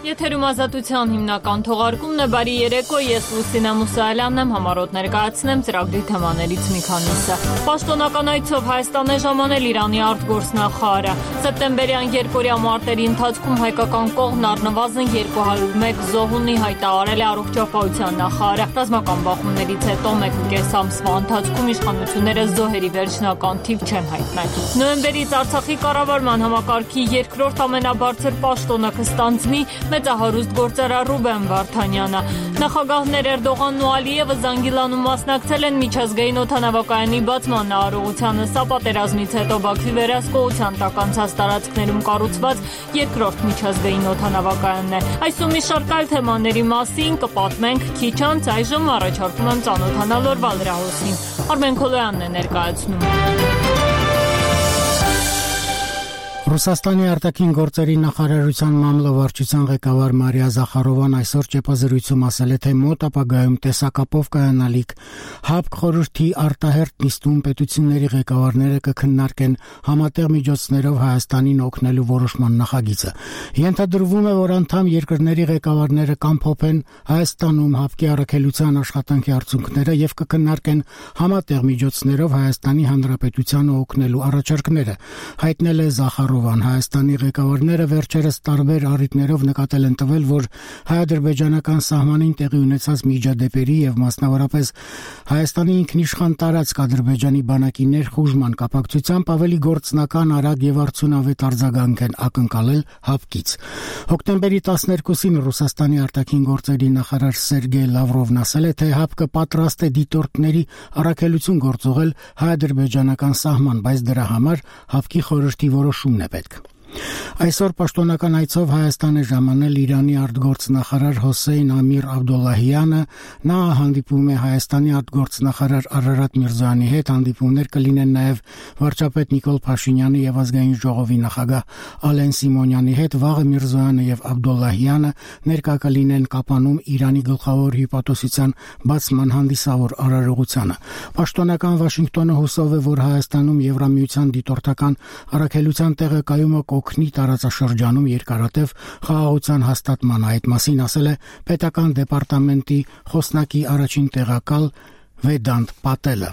Եթերում ազատության հիմնական թողարկումն է, բարի երեկո, ես Լուսինե Մուսայելյանն եմ, համառոտ ներկայացնեմ ծրագրի թեմաներից մի քանիսը։ Պաշտոնական այցով Հայաստան է ժամանել Իրանի արտգործնախարարը։ Սեպտեմբերյան երկօրյա մարտերի ընթացքում հայկական կողմն առնվազն 201 զոհ ունի, հայտարարել է առողջապահության նախարարը։ Ռազմական բախումներից հետո 1.5 ամսվա ընթացքում իշխանությունները զոհերի վերջնական թիվ չեն հայտնել։ Նոյեմբերից Արցախի կառավարման համակարգի երկրորդ ամենաբարձր պաշտոնը կստանձնի մեծահարուստ գործարար Ռուբեն Վարդանյանը։ Նախագահներ Էրդողանն ու Ալիևը Զանգիլանում մասնակցել են միջազգային օդանավակայանի բացման արարողությանը։ Սա պատերազմից հետո Բաքվի վերահսկողության տակ անցած տարածքներում կառուցված երկրորդ միջազգային օդանավակայանն է։ Այսօր մի շարք այլ թեմաների մասին կպատմենք քիչ անց, այժմ առաջարկում եմ ծանոթանալ օրվա լրահոսին։ Արմեն Քոլոյանն է ներկայացնում։ Ռուսաստանի արտաքին գործերի նախարարության մամլովարչության ղեկավար Մարիա Զախարովան այսօր ճեպազրույցում ասել է, թե մոտ ապագայում տեսակապով կայանալիք ՀԱՊԿ խորհրդի արտահերթ նիստում պետությունների ղեկավարները կքննարկեն համատեղ միջոցներով Հայաստանին օգնելու որոշման նախագիծը։ Ենթադրվում է, որ անդամ երկրների ղեկավարները կամփոփեն Հայաստանում ՀԱՊԿ-ի առաքելության աշխատանքի արդյունքները եւ կքննարկեն համատեղ միջոցներով Հայաստանի Հանրապետությանը օգնելու առաջարկները, հայտնել է Զախարովան։ Հայաստանի ղեկավարները վերջերս տարբեր առիթներով նկատել են տվել, որ հայ-ադրբեջանական սահմանին տեղի ունեցած միջադեպերի եւ մասնավորապես Հայաստանի ինքնիշխան տարածք Ադրբեջանի բանակի ներխուժման կապակցությամբ ավելի գործնական, արագ եւ արդյունավետ արձագանք են ակնկալել ՀԱՊԿ-ից։ Հոկտեմբերի 12-ին Ռուսաստանի արտաքին գործերի նախարար Սերգեյ Լավրովն ասել է, թե ՀԱՊԿ-ը պատրաստ է դիտորդների առաքելություն գործողել հայ-ադրբեջանական սահման, բայց դրա համար ՀԱՊԿ-ի խորհրդի որոշումն է պետք։ Այսօր պաշտոնական այցով Հայաստան է ժամանել Իրանի արտգործնախարար Հոսեյն Ամիր Աբդոլլահյանը։ Նա հանդիպում է Հայաստանի արտգործնախարար Արարատ Միրզոյանի հետ, հանդիպումներ կլինեն նաև վարչապետ Նիկոլ Փաշինյանի եւ ազգային ժողովի նախագահ Ալեն Սիմոնյանի հետ։ Վաղը Միրզոյանը եւ Աբդոլլահյանը ներկա կլինեն Կապանում Իրանի գլխավոր հյուպատոսության բացման հանդիսավոր արարողությանը։ Պաշտոնական Վաշինգտոնը հուսով է, որ Հայաստանում Եվրամիության դիտորդական առաքելության տեղակայումը օգնի տարածաշրջանում երկարատև խաղաղության հաստատման։ Այդ մասին ասել է պետական դեպարտամենտի խոսնակի առաջին տեղակալ Վեդանտ Պատելը։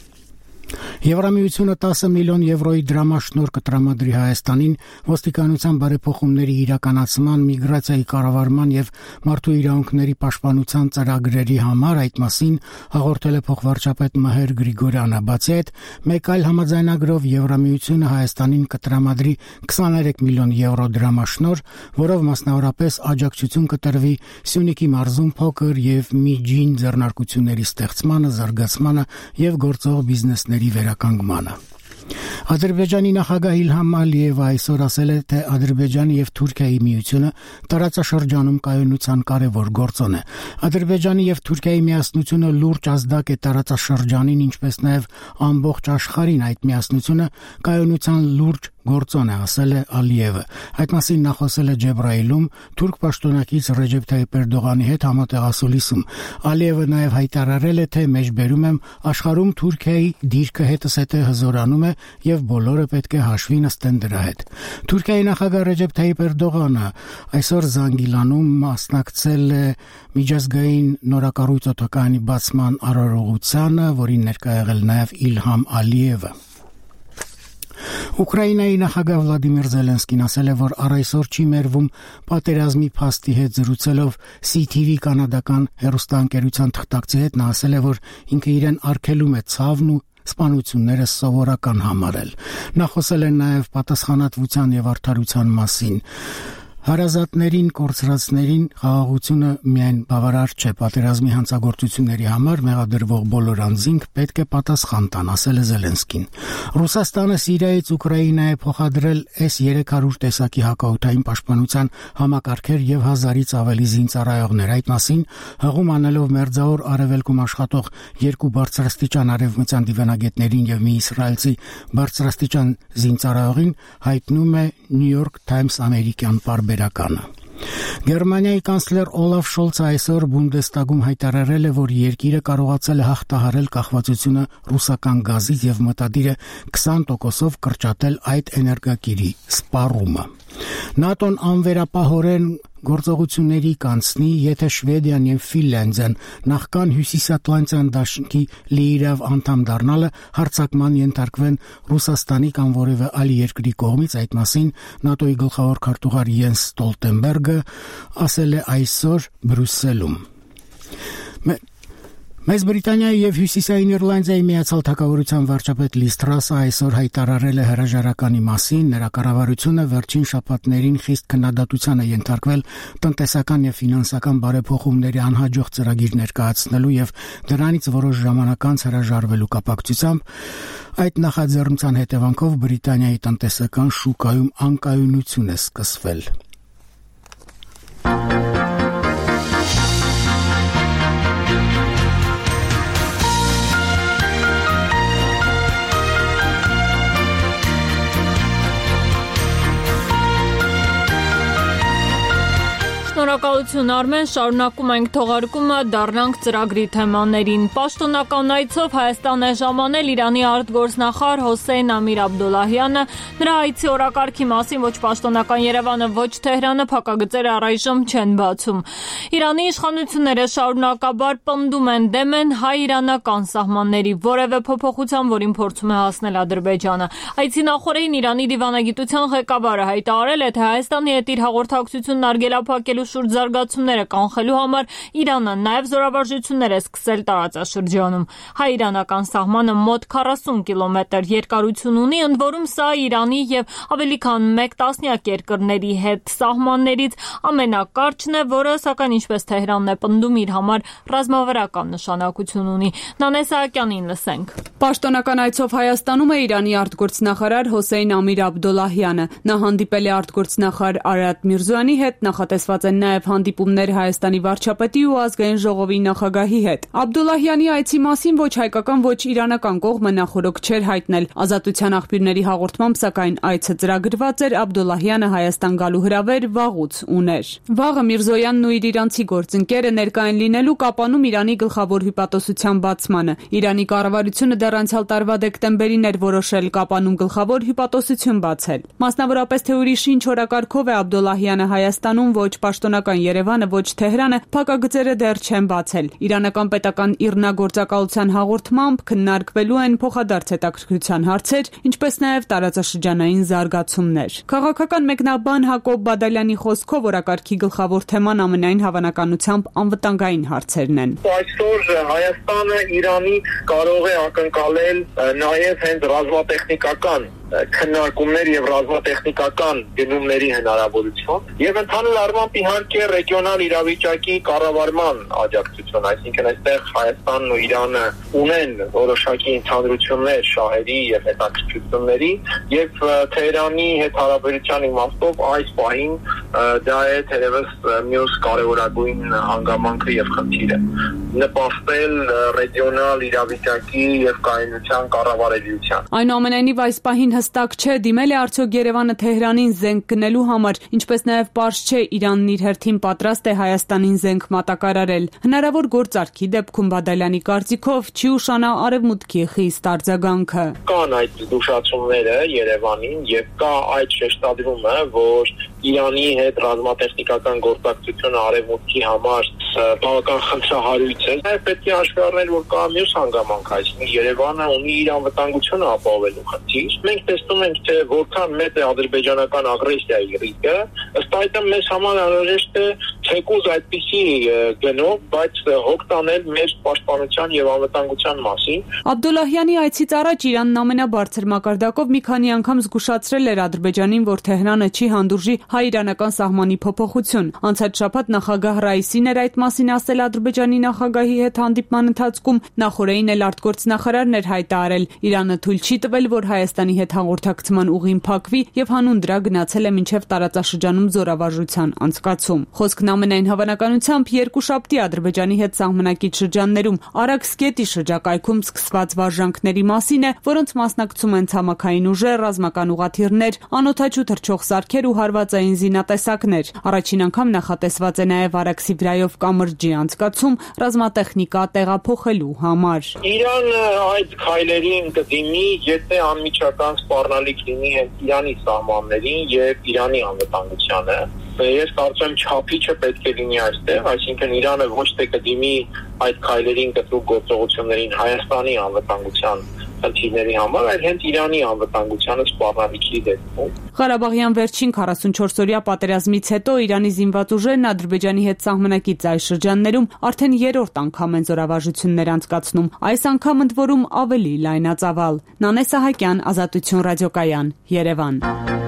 Եվրամիությունը 10 միլիոն եվրոյի դրամաշնորհ կտրամադրի Հայաստանին ոստիկանության բարեփոխումների իրականացման, միգրացիայի կառավարման եւ մարդու իրավունքների պաշտպանության ծրագրերի համար, այդ մասին հաղորդել է փոխվարչապետ Մհեր Գրիգորյանը։ Բացի այդ, մեկ այլ համաձայնագրով Եվրամիությունը Հայաստանին կտրամադրի 23 միլիոն եվրո դրամաշնորհ, որով մասնավորապես աջակցություն կտրվի Սյունիքի մարզում փոքր եւ միջին ձեռնարկությունների ստեղծմանը, զարգացմանը եւ գործող բիզնեսների վերականգնմանը։ Ադրբեջանի նախագահ Իլհամ Ալիևը այսօր ասել է, թե Ադրբեջանի եւ Թուրքիայի միությունը տարածաշրջանում կայունության կարևոր գործոն է։ Ադրբեջանի եւ Թուրքիայի միասնությունը լուրջ ազդակ է տարածաշրջանին, ինչպես նաեւ ամբողջ աշխարհին։ Այդ միասնությունը կայունության լուրջ գործոն է, ասել է Ալիևը։ Այդ մասին նա խոսել է Ջեբրայիլում թուրք պաշտոնակից Ռեջեփ Թայիփ Էրդողանի հետ համատեղասուլիսում։ Ալիևը նաեւ հայտարարել է, թե մեջբերում եմ աշխարհում Թուրքիայի դիրքը հետզհետե հզորանում է եւ բոլորը պետք է հաշվի նստեն դրա հետ։ Թուրքիայի նախագահ Ռեջեփ Թայիփ Էրդողանը այսօր Զանգիլանում մասնակցել է միջազգային նորակառույց օդակայանի բացման արարողությանը, որին ներկա եղել նաեւ Իլհամ Ալիևը։ Ուկրաինայի նախագահ Վլադիմիր Զելենսկին ասել է, որ առայսօր չի մերվում պատերազմի փաստի հետ զրուցելով CTV կանադական հեռուստաընկերության թղթակցի հետ։ Նա ասել է, որ ինքը իրեն արգելում է ցավն ու սպանությունները սովորական համարել։ Նա խոսել է նաև պատասխանատվության եւ արդարության մասին։ Հարազատներին, կորցրածներին խաղաղությունը միայն բավարար չէ, պատերազմի հանցագործությունների համար մեղադրվող բոլոր անձինք պետք է պատասխան տան, ասել է Զելենսկին։ Ռուսաստանը Սիրիայից Ուկրաինա է փոխադրել S-300 տեսակի հակաօդային պաշտպանության համակարգեր եւ 1000-ից ավելի զինծառայողներ։ Այդ մասին հղում անելով Մերձավոր Արևելքում աշխատող երկու բարձրաստիճան արևմտյան դիվանագետներին եւ մի իսրայելցի բարձրաստիճան զինծառայողին հայտնում է New York Times ամերիկյան պարբերականը։ Գերմանիայի կանցլեր Օլաֆ Շոլցը այսօր Բունդեստագում հայտարարել է, որ երկիրը կարողացել է հաղթահարել կախվածությունը ռուսական գազից եւ մտադիր է 20%-ով կրճատել այդ էներգակիրի սպառումը։ ՆԱՏՕ-ն անվերապահորեն գործողությունների կանցնի, եթե Շվեդիան եւ Ֆինլանդիան նախքան Հյուսիսատլանտյան դաշինքի լիիրավ անդամ դառնալը հարձակման ենթարկվեն Ռուսաստանի կամ որևէ այլ երկրի կողմից, այդ մասին ՆԱՏՕ-ի գլխավոր քարտուղար Յենս Ստոլտենբերգը ասել է այսօր Բրյուսելում։ Մեծ Բրիտանիայի եւ Հյուսիսային Իռլանդիայի միացյալ թագավորության վարչապետ Լիզ Թրասը այսօր հայտարարել է հրաժարականի մասին, նրա կառավարությունը վերջին շաբաթներին խիստ քննադատության է ենթարկվել տնտեսական եւ ֆինանսական բարեփոխումների անհաջող ծրագիր ներկայացնելու եւ դրանից որոշ ժամանակ անց հրաժարվելու կապակցությամբ։ Այդ նախաձեռնության հետևանքով Բրիտանիայի տնտեսական շուկայում անկայունություն է սկսվել։ Շնորհակալություն Արմեն, շարունակում ենք թողարկումը, դառնանք ծրագրի թեմաներին։ Պաշտոնական այցով Հայաստան է ժամանել Իրանի արտգործնախարար Հոսեյն Ամիր Աբդոլլահյանը։ Նրա այցի օրակարգի մասին ոչ պաշտոնական Երևանը, ոչ Թեհրանը փակագծերը առայժմ չեն բացում։ Իրանի իշխանությունները շարունակաբար պնդում են դեմ են հայ-իրանական սահմանների որևէ փոփոխության, որին փորձում է հասնել Ադրբեջանը։ Այցի նախօրեին Իրանի դիվանագիտության ղեկավարը հայտարարել է, թե Հայաստանի հետ իր հաղորդակցությունն արգելափակելու շուրջ զարգացումները կանխելու համար Իրանը նաև զորավարժություններ է սկսել տարածաշրջանում։ Հայ-իրանական սահմանը մոտ 40 կիլոմետր երկարություն ունի, ընդ որում սա Իրանի եւ ավելի քան 1 տասնյակ երկրների հետ սահմաններից ամենակարճն է, որը սակայն ինչպես Թեհրանն է պնդում իր համար ռազմավարական նշանակություն ունի։ Նանե Սահակյանին լսենք։ Պաշտոնական այցով Հայաստանում է Իրանի արտգործնախարար Հոսեյն Ամիր Աբդոլլահյանը։ Նա հանդիպել է արտգործնախարար Արարատ Միրզոյանի հետ, նախատեսված են նաև հանդիպումներ Հայաստանի վարչապետի ու ազգային ժողովի նախագահի հետ։ Աբդոլլահյանի այցի մասին ոչ հայկական, ոչ իրանական կողմը նախօրոք չէր հայտնել։ Ազատության աղբյուրների հաղորդմամբ, սակայն այցը ծրագրված էր, Աբդոլլահյանը Հայաստան գալու հրավեր վաղուց ուներ։ Վաղը Միրզոյանն ու իր իրանցի գործընկերը ներկա են լինելու Կապանում Իրանի գլխավոր հյուպատոսության բացմանը։ Իրանի կառավարությունը դեռ անցյալ տարվա դեկտեմբերին էր որոշել Կապանում գլխավոր հյուպատոսություն բացել։ Մասնավորապես թե ուրիշ ինչ օրակարգով է Աբդոլլահյանը Հայաստանում, ոչ պաշտոնական Երևանը, ոչ Թեհրանը փակագծերը դեռ չեն բացել։ Իրանական պետական իռնագործակալության հաղորդմամբ քննարկվելու են փոխադարձ հետաքրքրության հարցեր, ինչպես նաև տարածաշրջանային զարգացումներ։ Քաղաքական մեկնաբան Հակոբ Բադալյանի խոսքով օրակարգի գլխավոր թեման ամենայն հավանականությամբ անվտանգային հարցերն են։ Այսօր Հայաստանը Իրանի կարող է ակնկալել նաև հենց ռազմատեխնիկական քննարկումներ եւ ռազմատեխնիկական գնումների հնարավորություն եւ ընդհանուր առմամբ իհարկե ռեգիոնալ իրավիճակի կառավարման աջակցություն, այսինքն այստեղ Հայաստանն ու Իրանը ունեն որոշակի ընդհանրություններ շահերի եւ հետաքրքրությունների եւ Թեհրանի հետ հարաբերության իմաստով այս պահին դա է թերևս մյուս կարևորագույն հանգամանքը եւ խնդիրը նպաստել ռեգիոնալ իրավիճակի եւ կայունության կառավարելիության։ Այնուամենայնիվ այս պահին հստակ չէ դիմել է արդյոք Երևանը Թեհրանին զենք գնելու համար, ինչպես նաև պարզ չէ Իրանն իր հերթին պատրաստ է Հայաստանին զենք մատակարարել։ Հնարավոր գործարքի դեպքում Բադալյանի կարծիքով չի ուշանա արևմուտքի խիստ արձագանքը։ Կան այդ զգուշացումները Երևանին եւ կա այդ շեշտադրումը, որ Իրանի հետ ռազմատեխնիկական գործակցությունը արևմուտքի համար բավական խնդրահարույց է։ Նաև պետք է հաշվի առնել, որ կա մյուս հանգամանք, այսինքն Երևանը ունի իր անվտանգությունը ապահովելու խնդիր։ Մենք տեսնում ենք, թե որքան մեծ է ադրբեջանական ագրեսիայի ռիսկը, ըստ այդմ մեզ համար անհրաժեշտ է թեկուզ այդպիսի գնով, բայց հոգ տանել մեր պաշտպանության եւ անվտանգության մասին։ Աբդոլլահյանի այցից առաջ Իրանն ամենաբարձր մակարդակով մի քանի անգամ զգուշացրել էր Ադրբեջանին, որ Թեհրանը չի հանդուրժի հայ-իրանական սահմանի փոփոխություն։ Անցած շաբաթ նախագահ Ռայիսին էր այդ մասին ասել Ադրբեջանի նախագահի հետ հանդիպման ընթացքում, նախորդին էլ արտգործնախարարն էր հայտարարել, Իրանը թույլ չի տվել, որ Հայաստանի հետ հաղորդակցման ուղին փակվի եւ հանուն դրա գնացել է մինչեւ տարածաշրջանում զորավարժության անցկացում։ Խոսքն ամենայն հավանականությամբ երկուշաբթի Ադրբեջանի հետ սահմանակից շրջաններում Արաքս գետի շրջակայքում սկսված վարժանքների մասին է, որոնց մասնակցում են ցամաքային ուժեր, ռազմական ուղղաթիռներ, անօդաչու թռչող սարքեր ու հարվածային զինատեսակներ։ Առաջին անգամ նախատեսված է նաև Արաքսի վրայով կամրջի անցկացում ռազմատեխնիկա տեղափոխելու համար։ Իրանը այդ քայլերին կդիմի, եթե անմիջական սպառնալիք լինի հենց Իրանի սահմաններին եւ Իրանի անվտանգությանը։ Ես կարծում եմ չափիչը պետք է լինի այստեղ, այսինքն Իրանը ոչ թե կդիմի այդ քայլերին կտրուկ գործողություններին Հայաստանի անվտանգության խնդիրների համար, այլ հենց Իրանի անվտանգությանը սպառնալիքի դեպքում։ Ղարաբաղյան վերջին 44-օրյա պատերազմից հետո Իրանի զինված ուժերն Ադրբեջանի հետ սահմանակից այս շրջաններում արդեն երրորդ անգամ են զորավարժություններ անցկացնում, այս անգամ ընդ որում ավելի լայնածավալ։ Նանե Սահակյան, Ազատություն ռադիոկայան, Երևան։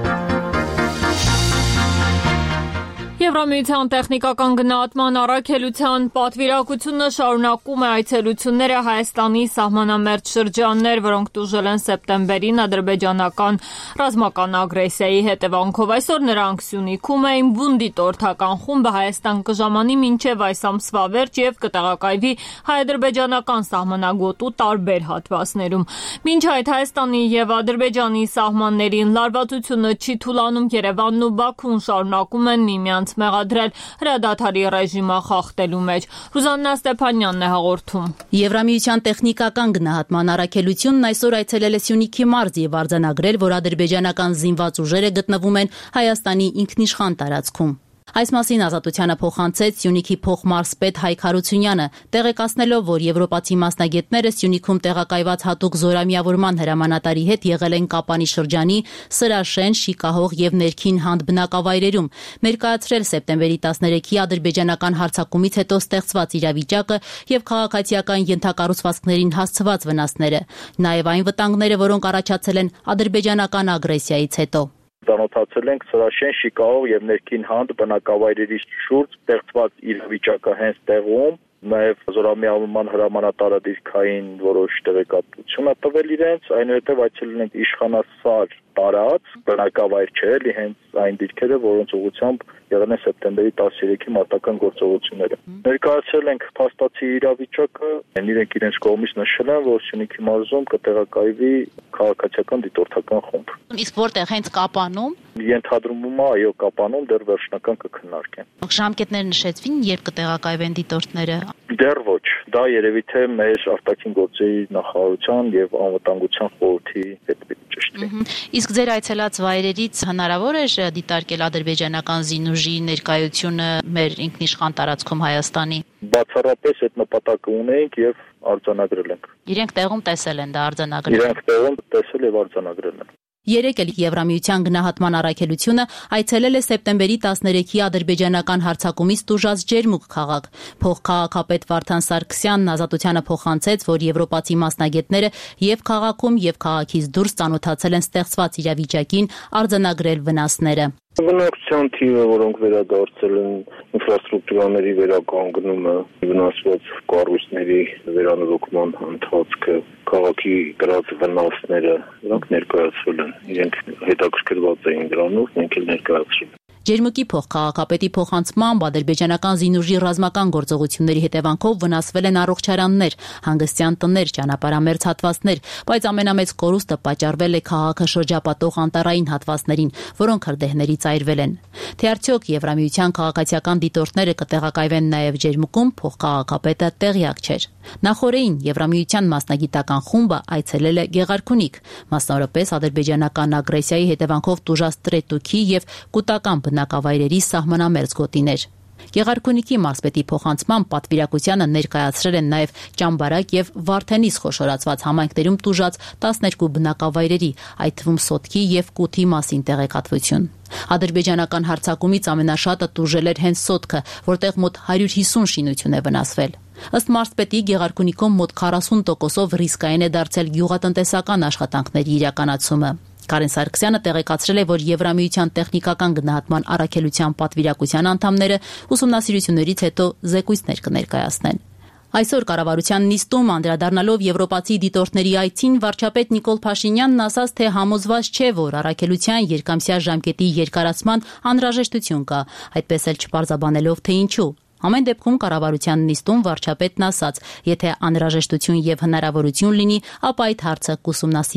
Եվրամիության տեխնիկական գնահատման առաքելության պատվիրակությունը շարունակում է այցելությունները Հայաստանի սահմանամերձ շրջաններ, որոնք տուժել են սեպտեմբերին ադրբեջանական ռազմական ագրեսիայի հետևանքով։ Այսօր նրանք Սյունիքում էին, բունդի տորթական խումբը Հայաստան կժամանի մինչև այս ամսվա վերջ եւ կտեղակայվի հայ-ադրբեջանական սահմանագոտու տարբեր հատվածներում։ Մինչ այդ Հայաստանի եւ Ադրբեջանի սահմաններին լարվածությունը չի թուլանում, Երևանն ու Բաքուն շարունակում են միմյանց մեղադրել հրադադարի ռեժիմը խախտելու մեջ։ Ռուզաննա Ստեփանյանն է հաղորդում։ Եվրամիության տեխնիկական գնահատման առաքելությունն այսօր այցելել է Սյունիքի մարզ եւ արձանագրել, որ ադրբեջանական զինված ուժերը գտնվում են Հայաստանի ինքնիշխան տարածքում։ Այս մասին Ազատությանը փոխանցեց Սյունիքի փոխմարզպետ Հայկ Հարությունյանը, տեղեկացնելով, որ եվրոպացի մասնագետները Սյունիքում տեղակայված հատուկ զորամիավորման հրամանատարի հետ եղել են Կապանի շրջանի Սրաշեն, Շիկահող եւ Ներքին Հանդ բնակավայրերում, ներկայացրել սեպտեմբերի 13-ի ադրբեջանական հարձակումից հետո ստեղծված իրավիճակը եւ քաղաքացիական ենթակառուցվածքներին հասցված վնասները, նաեւ այն վտանգները, որոնք առաջացել են ադրբեջանական ագրեսիայից հետո։ Ծանոթացել ենք Սրաշեն, Շիկահող եւ Ներքին Հանդ բնակավայրերի շուրջ ստեղծված իրավիճակը հենց տեղում, նաեւ զորամիավորման հրամանատարը դիրքային որոշ տեղեկատվություն է տվել իրենց, այնուհետեւ այցելել ենք իշխանասար տարած բնակավայր չէ, էլի հենց այն դիրքերը, որոնց ուղղությամբ եղել են սեպտեմբերի 13-ի մարտական գործողությունները։ Ներկայացրել ենք փաստացի իրավիճակը, իրենք իրենց կողմից նշել են, որ Սյունիքի մարզում կտեղակայվի քաղաքացիական դիտորդական խումբ։ Իսկ որտեղ հենց Կապանում Ենթադրվում է, այո, Կապանում դեռ վերջնական կքննարկեն։ Ժամկետներ նշեցվին, երբ կտեղակայվեն դիտորդները։ Դեռ ոչ, դա երևի թե մեր արտաքին գործերի նախարարության եւ անվտանգության խորհրդի հետ պիտի ճշտվի։ Իսկ ձեր այցելած վայրերից հնարավոր է դիտարկել ադրբեջանական զինուժի ներկայությունը մեր ինքնիշխան տարածքում Հայաստանի։ Բացառապես այդ նպատակը ունենք եւ արձանագրել ենք։ Իրենք տեղում տեսել են դա արձանագրել։ Իրենք տեղում տեսել եւ արձանագրել են։ Երեկ էլ Եվրամիության գնահատման առաքելությունը այցելել է սեպտեմբերի 13-ի ադրբեջանական հարձակումից տուժած Ջերմուկ քաղաք։ Փոխքաղաքապետ Վարդան Սարգսյանն Ազատությանը փոխանցեց, որ եվրոպացի մասնագետները եւ քաղաքում եւ քաղաքից դուրս ծանոթացել են ստեղծված իրավիճակին, արձանագրել վնասները։ Բնակչության թիվը, որոնք վերադարձել են, ինֆրաստրուկտուրաների վերականգնումը, վնասված կառույցների վերանորոգման ընթացքը, քաղաքի կրած վնասները, դրանք ներկայացվել են։ Իրենք հետաքրքրված էին դրանով, մենք էլ ներկայացրել։ Ջերմուկի փոխքաղաքապետի փոխանցմամբ ադրբեջանական զինուժի ռազմական գործողությունների հետևանքով վնասվել են առողջարաններ, հանգստյան տներ, ճանապարհամերձ հատվածներ, բայց ամենամեծ կորուստը պատճառվել է քաղաքը շրջապատող անտառային հատվածներին, որոնք հրդեհներից այրվել են։ Թե արդյոք Եվրամիության քաղաքացիական դիտորդները կտեղակայվեն նաև Ջերմուկում, փոխքաղաքապետը տեղյակ չէր։ Նախորդին Եվրամիության մասնագիտական խումբը այցելել է Գեղարքունիք, մասնավորապես ադրբեջանական ագրեսիայի հետևանքով տուժած Տրետուքի եւ Կուտական բնակավայրերի սահմանամերձ գոտիներ։ Գեղարքունիքի մարզպետի փոխանցմամբ պատվիրակությանը ներկայացրել են նաև Ճամբարակ եւ Վարդենիս խոշորացված համայնքներում տուժած 12 բնակավայրերի, այդ թվում Սոտքի եւ Կութի մասին տեղեկատվություն։ Ադրբեջանական հարձակումից ամենաշատը տուժել էր հենց Սոտքը, որտեղ մոտ 150 շինություն է վնասվել։ Ըստ մարզպետի Գեղարքունիքում մոտ 40%-ով ռիսկային է դարձել գյուղատնտեսական աշխատանքների իրականացումը։ Կարեն Սարգսյանը տեղեկացրել է, որ Եվրամիության տեխնիկական գնահատման առաքելության պատվիրակության անդամները ուսումնասիրություններից հետո զեկույցներ կներկայացնեն։ Այսօր կառավարության նիստում անդրադառնալով եվրոպացի դիտորդների այցին վարչապետ Նիկոլ Փաշինյանն ասաց, թե համոզված չէ, որ առաքելության երկամսյա ժամկետի երկարացման անհրաժեշտություն կա, այդպես էլ չպարզաբանելով, թե ինչու։ Ամեն դեպքում կառավարության նիստում վարչապետն ասաց, եթե անհրաժեշտություն եւ հնարավորություն լինի, ապա այդ հարցը կուսումնասիրեն։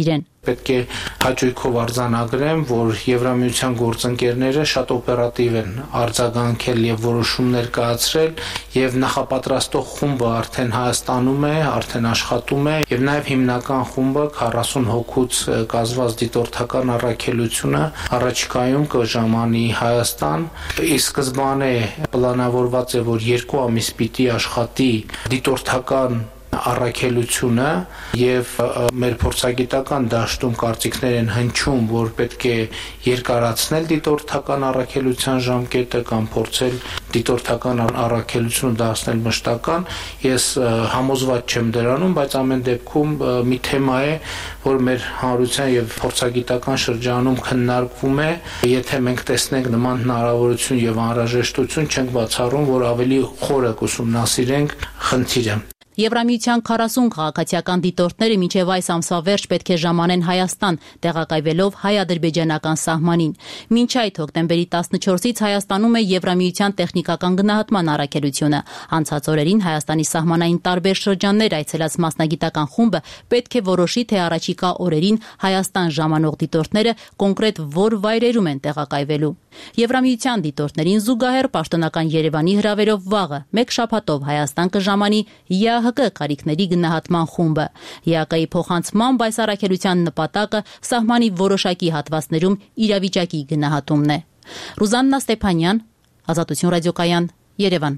Պետք է հաճույքով արձանագրեմ, որ Եվրամիության գործընկերները շատ օպերատիվ են արձագանքել եւ որոշումներ կայացրել եւ նախապատրաստող խումբը արդեն Հայաստանում է, արդեն աշխատում է եւ նաեւ հիմնական խումբը 40 հոգուց կազմված դիտորդական առաքելությունը առաջիկայում կժամանի Հայաստան։ Ի սկզբանե պլանավորված է, որ 2 ամիս պիտի աշխատի դիտորդական առաքելությունը եւ մեր փորձագիտական դաշտում կարծիքներ են հնչում, որ պետք է երկարացնել դիտորդական առաքելության ժամկետը կամ փորձել դիտորդական առաքելությունը դարձնել մշտական։ Ես համոզված չեմ դրանում, բայց ամեն դեպքում մի թեմա է, որ մեր հանրության եւ փորձագիտական շրջանում քննարկվում է։ Եթե մենք տեսնենք նման հնարավորություն եւ անհրաժեշտություն, չենք բացառում, որ ավելի խորը կուսումնասիրենք խնդիրը։ Եվրամիության 40 քաղաքացիական դիտորդները մինչև այս ամսվա վերջ պետք է ժամանեն Հայաստան, տեղակայվելով հայ-ադրբեջանական սահմանին։ Մինչ այդ հոկտեմբերի 14-ից Հայաստանում է Եվրամիության տեխնիկական գնահատման առաքելությունը։ Անցած օրերին Հայաստանի սահմանային տարբեր շրջաններ այցելած մասնագիտական խումբը պետք է որոշի, թե առաջիկա օրերին Հայաստան ժամանող դիտորդները կոնկրետ որ վայրերում են տեղակայվելու։ Եվրամիության դիտորդներին զուգահեռ պաշտոնական Երևանի հրավերով վաղը 1 շաբաթով Հայաստան կժամանի ԵԱՀԿ կարիքների գնահատման խումբը։ ԵԱՀԿ-ի փոխանցմամբ այս առաքելության նպատակը սահմանի որոշակի հատվածներում իրավիճակի գնահատումն է։ Ռուզաննա Ստեփանյան, Ազատություն ռադիոկայան, Երևան։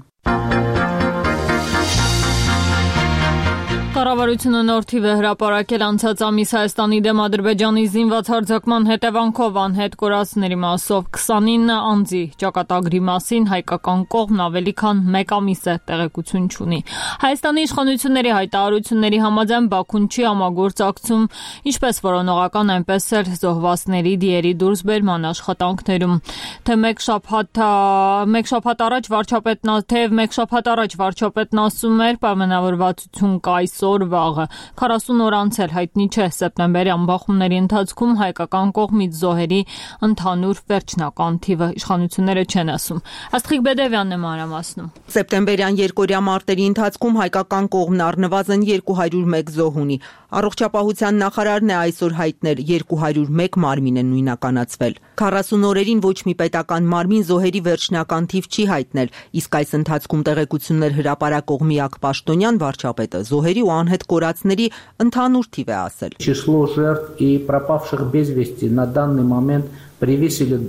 Կառավարությունը նոր թիվ է հրապարակել անցած ամիս Հայաստանի դեմ Ադրբեջանի զինված հարձակման հետևանքով անհետ կորածների մասով 29 անձի ճակատագրի մասին հայկական կողմն ավելի քան 1 ամիս է տեղեկություն չունի։ Հայաստանի իշխանությունների հայտարարությունների համաձայն Բաքուն չի համագործակցում ինչպես որոնողական, այնպես էլ զոհվածների դիերի դուրսբերման աշխատանքներում։ Թե մեկ շաբաթ առաջ վարչապետն ասում էր, պայմանավորվածություն կա այսօր վաղը 40 օր անցել հայտնի չէ սեպտեմբերյան բախումների ընթացքում հայկական կողմից զոհերի ընդհանուր վերջնական թիվը իշխանությունները չեն ասում։ Աստղիկ Բեդևյանն է մանրամասնում։ Սեպտեմբերյան երկօրյա մարտերի ընթացքում հայկական կողմն առնվազն 201 զոհ ունի։ Առողջապահության նախարարն է այսօր հայտնել 201 մարմին է նույնականացվել։ 40 օրերին ոչ մի պետական մարմին զոհերի վերջնական թիվ չի հայտնել, իսկ այս ընթացքում տեղեկություններ հրապարակող միակ պաշտոնյան վարչապետը զոհերի ու անհետ կորածների ընդհանուր թիվ է ասել։ Число жертв и пропавших без вести на данный момент превысили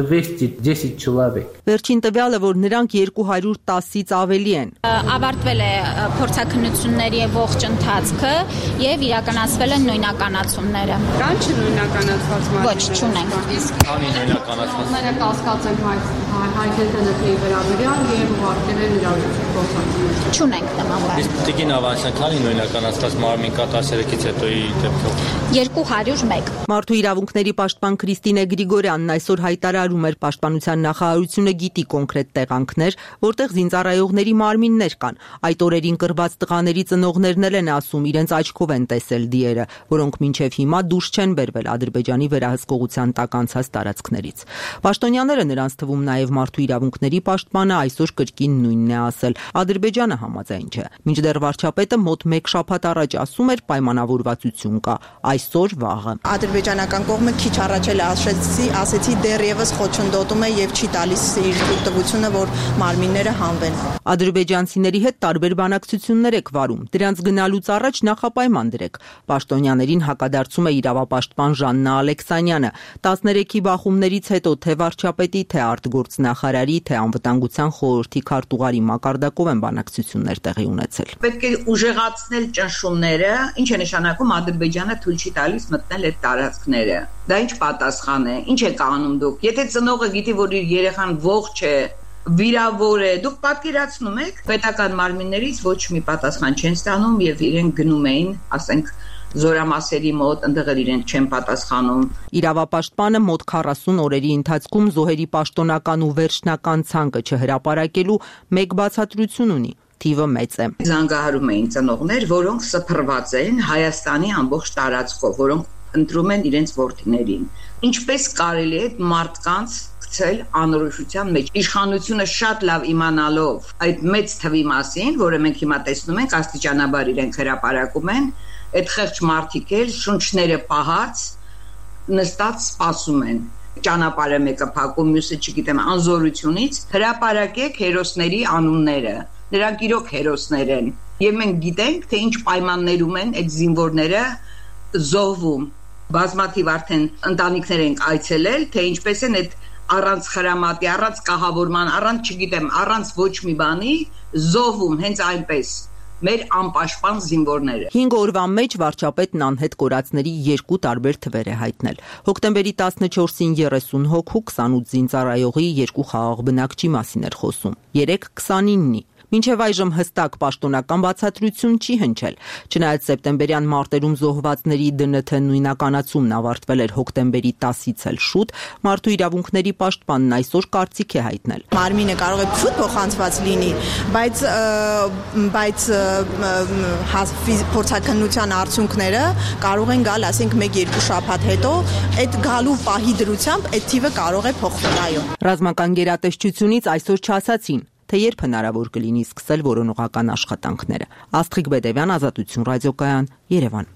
210 человек. Վերջին տվյալը, որ նրանք 210-ից ավելի են։ Ավարտվել է փորձաքննությունների ողջ ընթացքը եւ իրականացվել են նույնականացումները։ Կան չնույնականացված մարմիններ։ Ոչ, չունենք։ Քանի նույնականացվածները կասկած են հայտնել ՏՆԹ-ի վերաբերյալ եւ ուղարկել են իրավունքի փոխանցում։ Չունենք նման բան։ Իսկ Տիկին Ավանեսյան քանի նույնականացված մարմին կա 13-ից հետոյի դեպքով։ 201։ Մարդու իրավունքների պաշտպան Քրիստինե Գրիգորյանն այսօր հայտարարում էր, պաշտպանության նախարարությունը գիտի կոնկրետ տեղանքներ, որտեղ զինծառայողների մարմիններ կան։ Այդ օրերին կռված տղաների ծնողներն էլ են ասում, իրենց աչքով են տեսել դիերը, որոնք մինչև հիմա դուրս չեն բերվել Ադրբեջանի վերահսկողության տակ անցած տարածքներից։ Պաշտոնյաները, նրանց թվում նաև մարդու իրավունքների պաշտպանը, այսօր կրկին նույնն է ասել։ Ադրբեջանը համաձայն չէ։ Մինչդեռ վարչապետը մոտ 1 շաբաթ առաջ ասում էր պայմանավորվածություն կա, այսօր վաղը։ Ադրբեջանական կողմը քիչ առաջ էլ ասեցի դեռևս խոչընդոտում է եւ չի տալիս իր թույլտվությունը, որ մարմինները հանվեն։ Ադրբեջանցիների հետ տարբեր բանակցություններ եք վարում։ Դրանց գնալուց առաջ նախապայման դրեք։ Պաշտոնյաներին հակադարձում է իրավապաշտպան Ժաննա Ալեքսանյանը։ 13-ի բախումներից հետո թե վարչապետի, թե արտգործնախարարի, թե անվտանգության խորհրդի քարտուղարի մակարդակով են բանակցություններ տեղի ունեցել։ Պետք է ուժեղացնել ճնշումները, ինչ է նշանակում Ադրբեջանը թույլ չի տալիս մտնել այդ տարածքները։ Դա ինչ պատասխան է, ինչ եք անում դուք։ Եթե ծնողը գիտի, որ իր երեխան ողջ է, վիրավոր է, դուք պատկերացնում եք, պետական մարմիններից ոչ մի պատասխան չեն ստանում եւ իրենք գնում էին, ասենք, զորամասերի մոտ, ընդեղ իրենք չեն պատասխանում։ Իրավապաշտպանը մոտ 40 օրերի ընթացքում զոհերի պաշտոնական ու վերջնական ցանկը չհրապարակելու մեկ բացատրություն ունի։ Թիվը մեծ է։ Զանգահարում էին ծնողներ, որոնք սփռված են Հայաստանի ամբողջ տարածքով, որոնք ընտրում են իրենց որդիներին։ Ինչպես կարելի է մարդկանց գցել անորոշության մեջ։ Իշխանությունը շատ լավ իմանալով այդ մեծ թվի մասին, որը մենք հիմա տեսնում ենք, աստիճանաբար իրենք հրապարակում են, այդ խեղճ մարդիկ էլ շունչները պահած նստած սպասում են։ Ճանապարհը մեկը փակում, մյուսը չգիտեմ, անզորությունից հրապարակեք հերոսների անունները։ Նրանք իրոք հերոսներ են։ Եվ մենք գիտենք, թե ինչ պայմաններում են այդ զինվորները զոհվում։ Բազմաթիվ արդեն ընտանիքներ են այցելել, թե ինչպես են այդ առանց խրամատի, առանց կահավորման, առանց չգիտեմ, առանց ոչ մի բանի զոհվում հենց այնպես մեր անպաշտպան զինվորները։ 5 օրվա մեջ վարչապետն անհետ կորածների 2 տարբեր թվեր է հայտնել։ Հոկտեմբերի 14-ին 30 հոգու, 28 զինծառայողի, 2 խաղաղ բնակչի մասին էր խոսում, 3 29-ի։ Մինչև այժմ հստակ պաշտոնական բացատրություն չի հնչել։ Չնայած սեպտեմբերյան մարտերում զոհվածների ԴՆԹ նույնականացումն ավարտվել էր հոկտեմբերի 10-ից էլ շուտ, մարդու իրավունքների պաշտպանն այսօր կարծիք է հայտնել։ Մարմինը կարող է շուտ փոխանցված լինի, բայց փորձաքննության արդյունքները կարող են գալ, ասենք 1-2 շաբաթ հետո, այդ գալու պահի դրությամբ այդ թիվը կարող է փոխվել, այո։ Ռազմական գերատեսչությունից այսօր չասացին, թե երբ հնարավոր կլինի սկսել որոնողական աշխատանքները։ Աստղիկ Բեդևյան, Ազատություն ռադիոկայան, Երևան։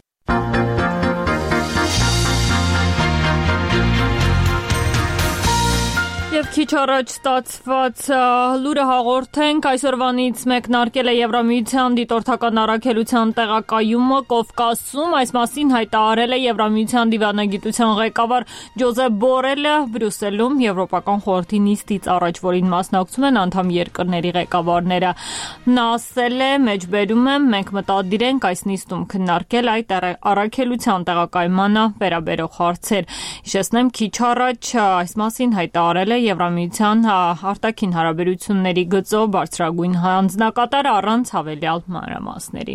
Եվ քիչ առաջ ստացված լուրը հաղորդենք, այսօրվանից մեկնարկել է Եվրամիության դիտորդական առաքելության տեղակայումը Կովկասում, այս մասին հայտարարել է Եվրամիության դիվանագիտության ղեկավար Ջոզեփ Բորելը Բրյուսելում Եվրոպական խորհրդի նիստից առաջ, որին մասնակցում են անդամ երկրների ղեկավարները։ Նա ասել է, մեջբերում եմ, մենք մտադիր ենք այս նիստում քննարկել այդ առաքելության տեղակայմանը վերաբերող հարցեր։ Հիշեցնեմ, քիչ առաջ այս մասին հայտարարել է Եվրամիության արտաքին հարաբերությունների գծով բարձրագույն հանձնակատարը առանց հավելյալ մանրամասների։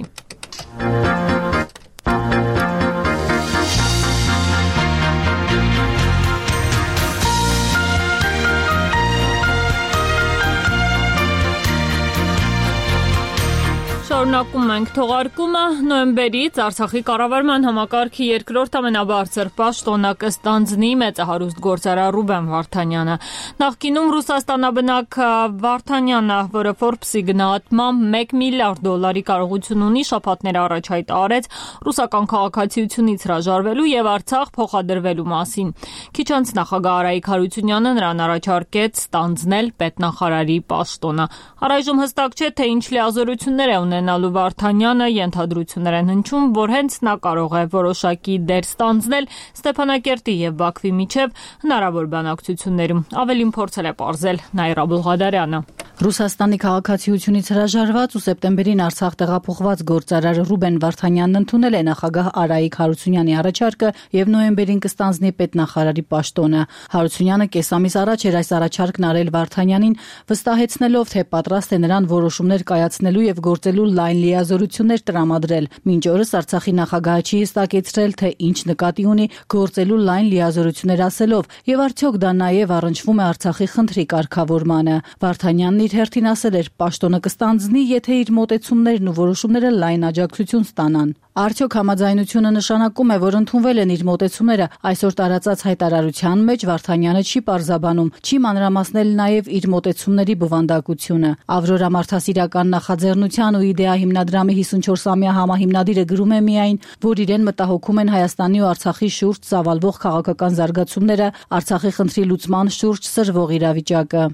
Շարունակում ենք թողարկումը։ Նոյեմբերից Արցախի կառավարման համակարգի երկրորդ ամենաբարձր պաշտոնը կստանձնի մեծահարուստ գործարար Ռուբեն Վարդանյանը։ Նախկինում Ռուսաստանաբնակ Վարդանյանը, որը Forbes-ի գնահատմամբ $1 միլիարդ կարողություն ունի, շաբաթներ առաջ հայտարարեց ռուսական քաղաքացիությունից հրաժարվելու եւ Արցախ փոխադրվելու մասին։ Քիչ անց նախագահ Արայիկ Հարությունյանը նրան առաջարկեց ստանձնել պետնախարարի պաշտոնը։ Առայժմ հստակ չէ, թե ինչ լիազորություններ է ունենալու Վարդանյանը, ենթադրություններ են հնչում, որ հենց նա կարող է որոշակի դեր ստանձնել Ստեփանակերտի եւ Բաքվի միջև հնարավոր բանակցություններում։ Ավելին փորձել է պարզել Նաիրա Բուլղադարյանը։ Ռուսաստանի քաղաքացիությունից հրաժարված ու սեպտեմբերին Արցախ տեղափոխված գործարար Ռուբեն Վարդանյանն ընդունել է նախագահ Արայիկ Հարությունյանի առաջարկը եւ նոյեմբերին կստանձնի պետնախարարի պաշտոնը։ Հարությունյանը կեսամիս առաջ էր այս առաջարկն արել Վարդանյանին, վստահեցնելով, թե պատրաստ է նրան որոշումներ կայացնելու եւ գործելու լայն լիազորություններ տրամադրել։ Մինչ օրս Արցախի նախագահը չի հստակեցրել, թե ինչ նկատի ունի գործելու լայն լիազորություններ ասելով եւ արդյոք դա նաեւ առնչվում է Արցախի խնդրի կարգավորմանը։ Վարդանյանն իր հերթին ասել էր, պաշտոնը կստանձնի, եթե իր մոտեցումներն ու որոշումները լայն աջակցություն ստանան։ Արդյոք համաձայնությունը նշանակում է, որ ընդունվել են իր մոտեցումները։ Այսօր տարածած հայտարարության մեջ Վարդանյանը չի պարզաբանում, չի մանրամասնել նաև իր մոտեցումների բովանդակությունը։ Ավրորա մարդասիրական նախաձեռնության ու Իդեա հիմնադրամի 54-ամյա համահիմնադիրը գրում է միայն, որ իրեն մտահոգում են Հայաստանի ու Արցախի շուրջ ծավալվող քաղաքական զարգացումները, Արցախի խնդրի լուծման շուրջ սրվող իրավիճակը։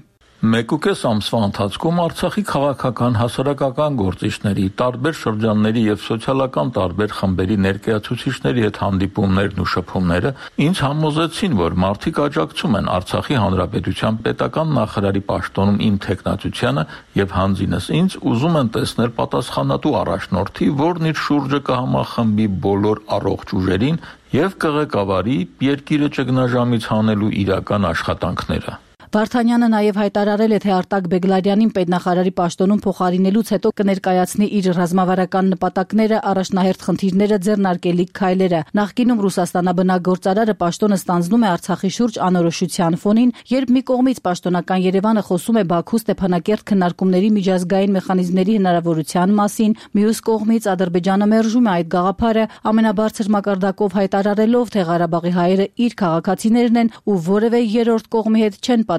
1.5 ամսվա ընթացքում Արցախի քաղաքական հասարակական գործիչների, տարբեր շրջանների եւ սոցիալական տարբեր խմբերի ներկայացուցիչների հետ հանդիպումներն ու շփումները ինձ համոզեցին, որ մարդիկ աջակցում են Արցախի հանրապետության պետական նախարարի պաշտոնում իմ թեկնածությանը եւ հանձինս ինձ ուզում են տեսնել պատասխանատու առաջնորդի, որն իր շուրջը կհամախմբի բոլոր առողջ ուժերին եւ կղեկավարի երկիրը ճգնաժամից հանելու իրական աշխատանքները։ Վարդանյանը նաև հայտարարել է, թե Արտակ Բեգլարյանին պետնախարարի պաշտոնում փոխարինելուց հետո կներկայացնի իր ռազմավարական նպատակները, առաջնահերթ խնդիրները, ձեռնարկելիք քայլերը։ Նախկինում Ռուսաստանաբնակ գործարարը պաշտոնը ստանձնում է Արցախի շուրջ անորոշության ֆոնին, երբ մի կողմից պաշտոնական Երևանը խոսում է Բաքու-Ստեփանակերտ քննարկումների միջազգային մեխանիզմների հնարավորության մասին, մյուս կողմից Ադրբեջանը մերժում է այդ գաղափարը, ամենաբարձր մակարդակով հայտարարելով, թե Ղարաբաղի հայերը իր քաղաքացիներն են ու որևէ երրորդ կողմի հետ չեն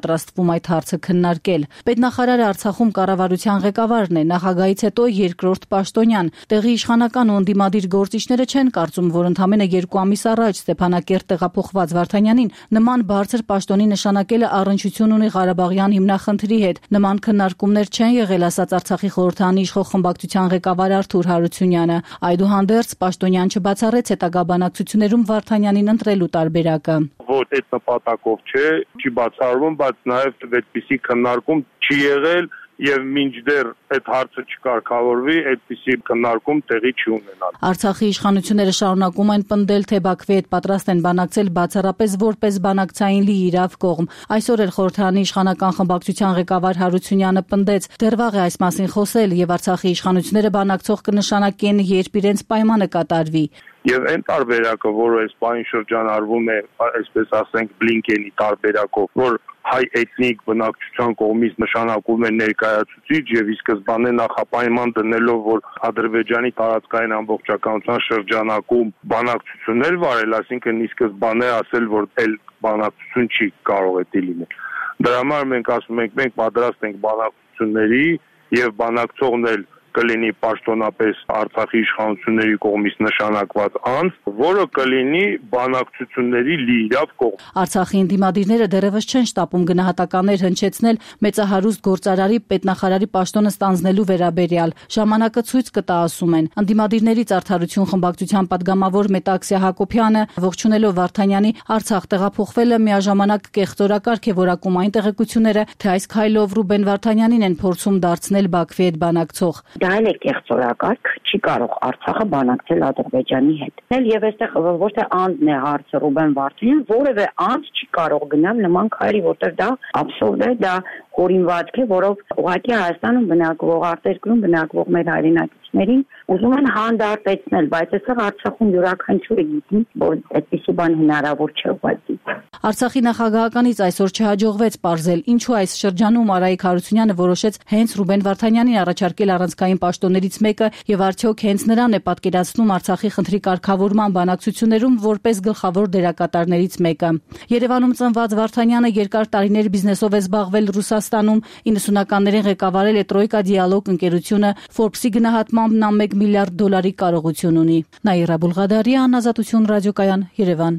պատրաստվում այդ հարցը քննարկել։ Պետնախարարը Արցախում կառավարության ղեկավարն է, նախագահից հետո երկրորդ պաշտոնյան։ Տեղի իշխանական ու ընդդիմադիր գործիչները չեն կարծում, որ ընդամենը 2 ամիս առաջ Ստեփանակերտ տեղափոխված Վարդանյանին նման բարձր պաշտոնի նշանակելը առնչություն ունի Ղարաբաղյան հիմնախնդրի հետ։ Նման քննարկումներ չեն եղել, ասաց Արցախի խորհրդանի իշխող խմբակցության ղեկավար Արթուր Հարությունյանը։ Այդուհանդերձ պաշտոնյան չբացառեց հետագա բանակցություններում Վարդանյանին ընտրելու տարբերակը։ Ոչ այդ նպատակով չի բացառվում, բայց նաև այդպիսի քննարկում չի եղել եւ մինչդեռ այդ հարցը չկարգավորվի, այդպիսի քննարկում տեղի չի ունենալ։ Արցախի իշխանությունները շարունակում են պնդել, թե Բաքվի հետ պատրաստ են բանակցել բացառապես որպես բանակցային լիիրավ կողմ։ Այսօր էլ խորհրդանի իշխանական խմբակցության ղեկավար Հարությունյանը պնդեց, դեռ վաղ է այս մասին խոսել եւ Արցախի իշխանությունները բանակցող կնշանակեն, երբ իրենց պայմանը կատարվի։ Եվ այն տարբերակը, որը այս պահին շրջանառվում է, այսպես ասենք, Բլինկենի տարբերակով, որ հայ էթնիկ բնակչության կողմից նշանակում է ներկայացուցիչ եւ ի սկզբանե նախապայման դնելով, որ Ադրբեջանի տարածքային ամբողջականության շրջանակում բանակցություններ վարել, այսինքն ի սկզբանե ասել, որ այլ բանակցություն չի կարող է լինել։ Դրա համար մենք ասում ենք, մենք պատրաստ ենք բանակցությունների եւ բանակցողն էլ կլինի պաշտոնապես Արցախի իշխանությունների կողմից նշանակված անձ, որը կլինի բանակցությունների լիիրավ կողմ։ Արցախի ընդդիմադիրները դեռևս չեն շտապում գնահատականներ հնչեցնել մեծահարուստ գործարարի պետնախարարի պաշտոնը ստանձնելու վերաբերյալ։ Ժամանակը ցույց կտա, ասում են։ Ընդդիմադիրներից Արդարություն խմբակցության պատգամավոր Մետաքսիա Հակոբյանը ողջունելով Վարդանյանի Արցախ տեղափոխվելը միաժամանակ կեղծորակարգ է որակում այն տեղեկությունները, թե այս քայլով Ռուբեն Վարդանյանին են փորձում դարձնել Բաքվի հետ բանակցող։ Դա էլ է կեղծորակարգ, չի կարող Արցախը բանակցել Ադրբեջանի հետ։ Եվ այստեղ ոչ թե անձն է հարցը Ռուբեն Վարդանյան, որևէ անձ չի կարող գնալ նման քայլի, որտեղ դա աբսուրդ է, դա հորինվածք է, որով ուղղակի Հայաստանում բնակվող, արտերկրում բնակվող մեր հայրենակիցներին ուզում են հանդարտեցնել, բայց այստեղ Արցախում յուրաքանչյուրը գիտի, որ այդպիսի բան հնարավոր չէ ուղղակի։ Արցախի նախագահականից այսօր չհաջողվեց պարզել, ինչու այս շրջանում Արայիկ Հարությունյանը որոշեց հենց Ռուբեն Վարդանյանին առաջարկել առանցքային պաշտոններից մեկը եւ արդյոք հենց նրան է պատկերացնում Արցախի խնդրի կարգավորման բանակցություններում որպես գլխավոր դերակատարներից մեկը։ Երևանում ծնված Վարդանյանը երկար տարիներ բիզնեսով է զբաղվել Ռուսաստանում, 90-ականներին ղեկավարել է Տրոյկա Դիալոգ ընկերությունը, Forbes-ի գնահատմամբ նա $1 միլիարդ կարողություն ունի։ Նաիրա Բուլղադարյան, Ազատություն ռադիոկայան, Երևան։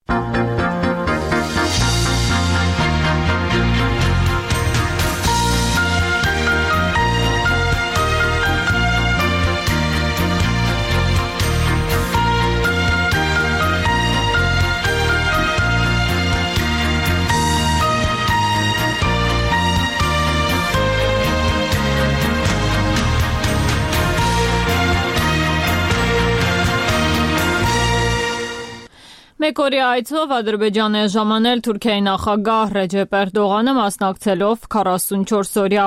Մեկ օրյա այցով Ադրբեջան է ժամանել Թուրքիայի նախագահ Ռեջեփ Էրդողանը մասնակցելով 44-օրյա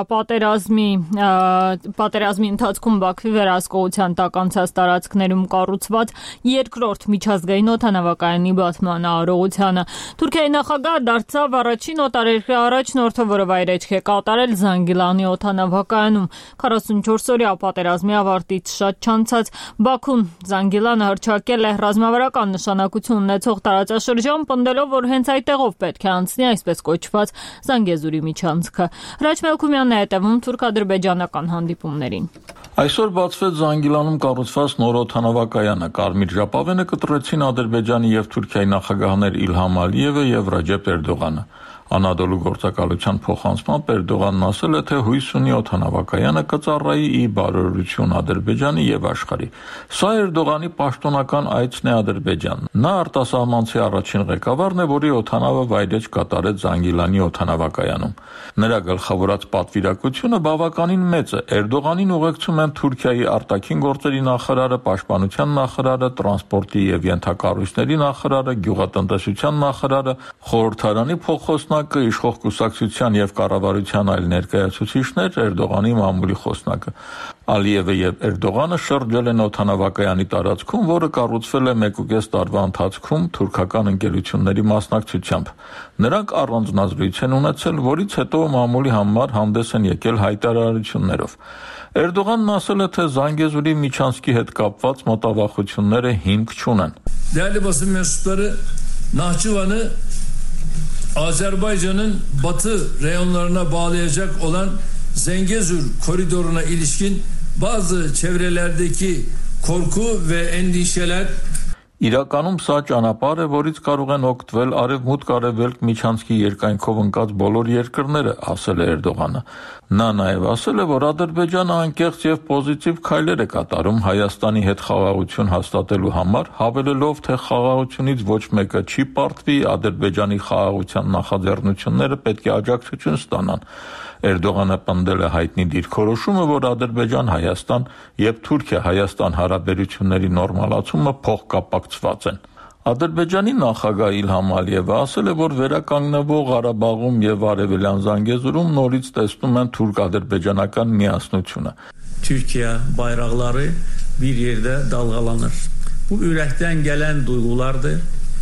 պատերազմի ընթացքում Բաքվի վերահսկողության տակ անցած տարածքներում կառուցված երկրորդ միջազգային օդանավակայանի բացման արարողությանը։ Թուրքիայի նախագահը դարձավ առաջին օտարերկրյա առաջնորդը, որը վայրեջք է կատարել Զանգիլանի օդանավակայանում։ 44-օրյա պատերազմի ավարտից շատ չանցած Բաքուն Զանգիլանը հռչակել է ռազմավարական նշանակություն ունեցող տարածաշրջան, պնդելով, որ հենց այդտեղով պետք է անցնի այսպես կոչված Զանգեզուրի միջանցքը։ Հրաչ Մելքումյանն է հետևում թուրք-ադրբեջանական հանդիպումներին։ Այսօր բացվեց Զանգիլանում կառուցված նոր օդանավակայանը։ Կարմիր ժապավենը կտրեցին Ադրբեջանի եւ Թուրքիայի նախագահներ Իլհամ Ալիևը եւ Ռաջեփ Էրդողանը։ Անադոլու գործակալության փոխանցմամբ Էրդողանն ասել է, թե հույս ունի օդանավակայանը կծառայի ի բարօրություն Ադրբեջանի եւ աշխարհի։ Սա Էրդողանի պաշտոնական այցն է Ադրբեջան։ Նա արտասահմանցի առաջին ղեկավարն է, որի օդանավը վայրեջք կատարեց Զանգիլանի օդանավակայանում։ Նրա գլխավորած պատվիրակությունը բավականին մեծ է։ Էրդողանին ուղեկցում են Թուրքիայի արտաքին գործերի նախարարը, պաշտպանության նախարարը, տրանսպորտի եւ ենթակառույցների նախարարը, գյուղատնտեսության նախարարը, խորհրդարանի փոխխոսնակը, իշխող կուսակցության եւ կառավարության այլ ներկայացուցիչներ, Էրդողանի մամուլի խոսնակը։ Ալիևը եւ Էրդողանը շրջել են օդանավակայանի տարածքում, որը կառուցվել է 1.5 տարվա ընթացքում թուրքական ընկերությունների մասնակցությամբ։ Նրանք առանձնազրույց են ունեցել, որից հետո մամուլի համար հանդես են եկել հայտարարություններով։ Էրդողանն ասել է, թե Զանգեզուրի միջանցքի հետ կապված մտավախությունները հիմք չունեն։ Değerli basın mensupları, Nahçıvan'ı Azerbaycan'ın batı reyonlarına bağlayacak olan Zengezur koridoruna ilişkin bazı çevrelerdeki korku ve endişeler Իրականում սա ճանապարհ է, որից կարող են օգտվել արևմուտք-արևելք միջանցքի երկայնքով ընկած բոլոր երկրները, ասել է Էրդողանը։ Նա նաև ասել է, որ Ադրբեջանը անկեղծ եւ պոզիտիվ քայլեր է կատարում Հայաստանի հետ խաղաղություն հաստատելու համար, հավելելով, թե խաղաղությունից ոչ մեկը չի պարտվի, Ադրբեջանի խաղաղության նախաձեռնությունները պետք է աջակցություն ստանան։ Էրդողանը պնդել է հայտնի դիրքորոշումը, որ Ադրբեջան-Հայաստան եւ Թուրքիա-Հայաստան հարաբերությունների նորմալացումը փոխկապակցված են։ Ադրբեջանի նախագահ Իլհամ Ալիևը ասել է, որ վերականգնվող Ղարաբաղում եւ Արևելյան Զանգեզուրում նորից տեսնում են թուրք-ադրբեջանական միասնությունը։ Türkiye bayrakları bir yerde dalgalanır. Bu ürəkdən gələn duyğulardır.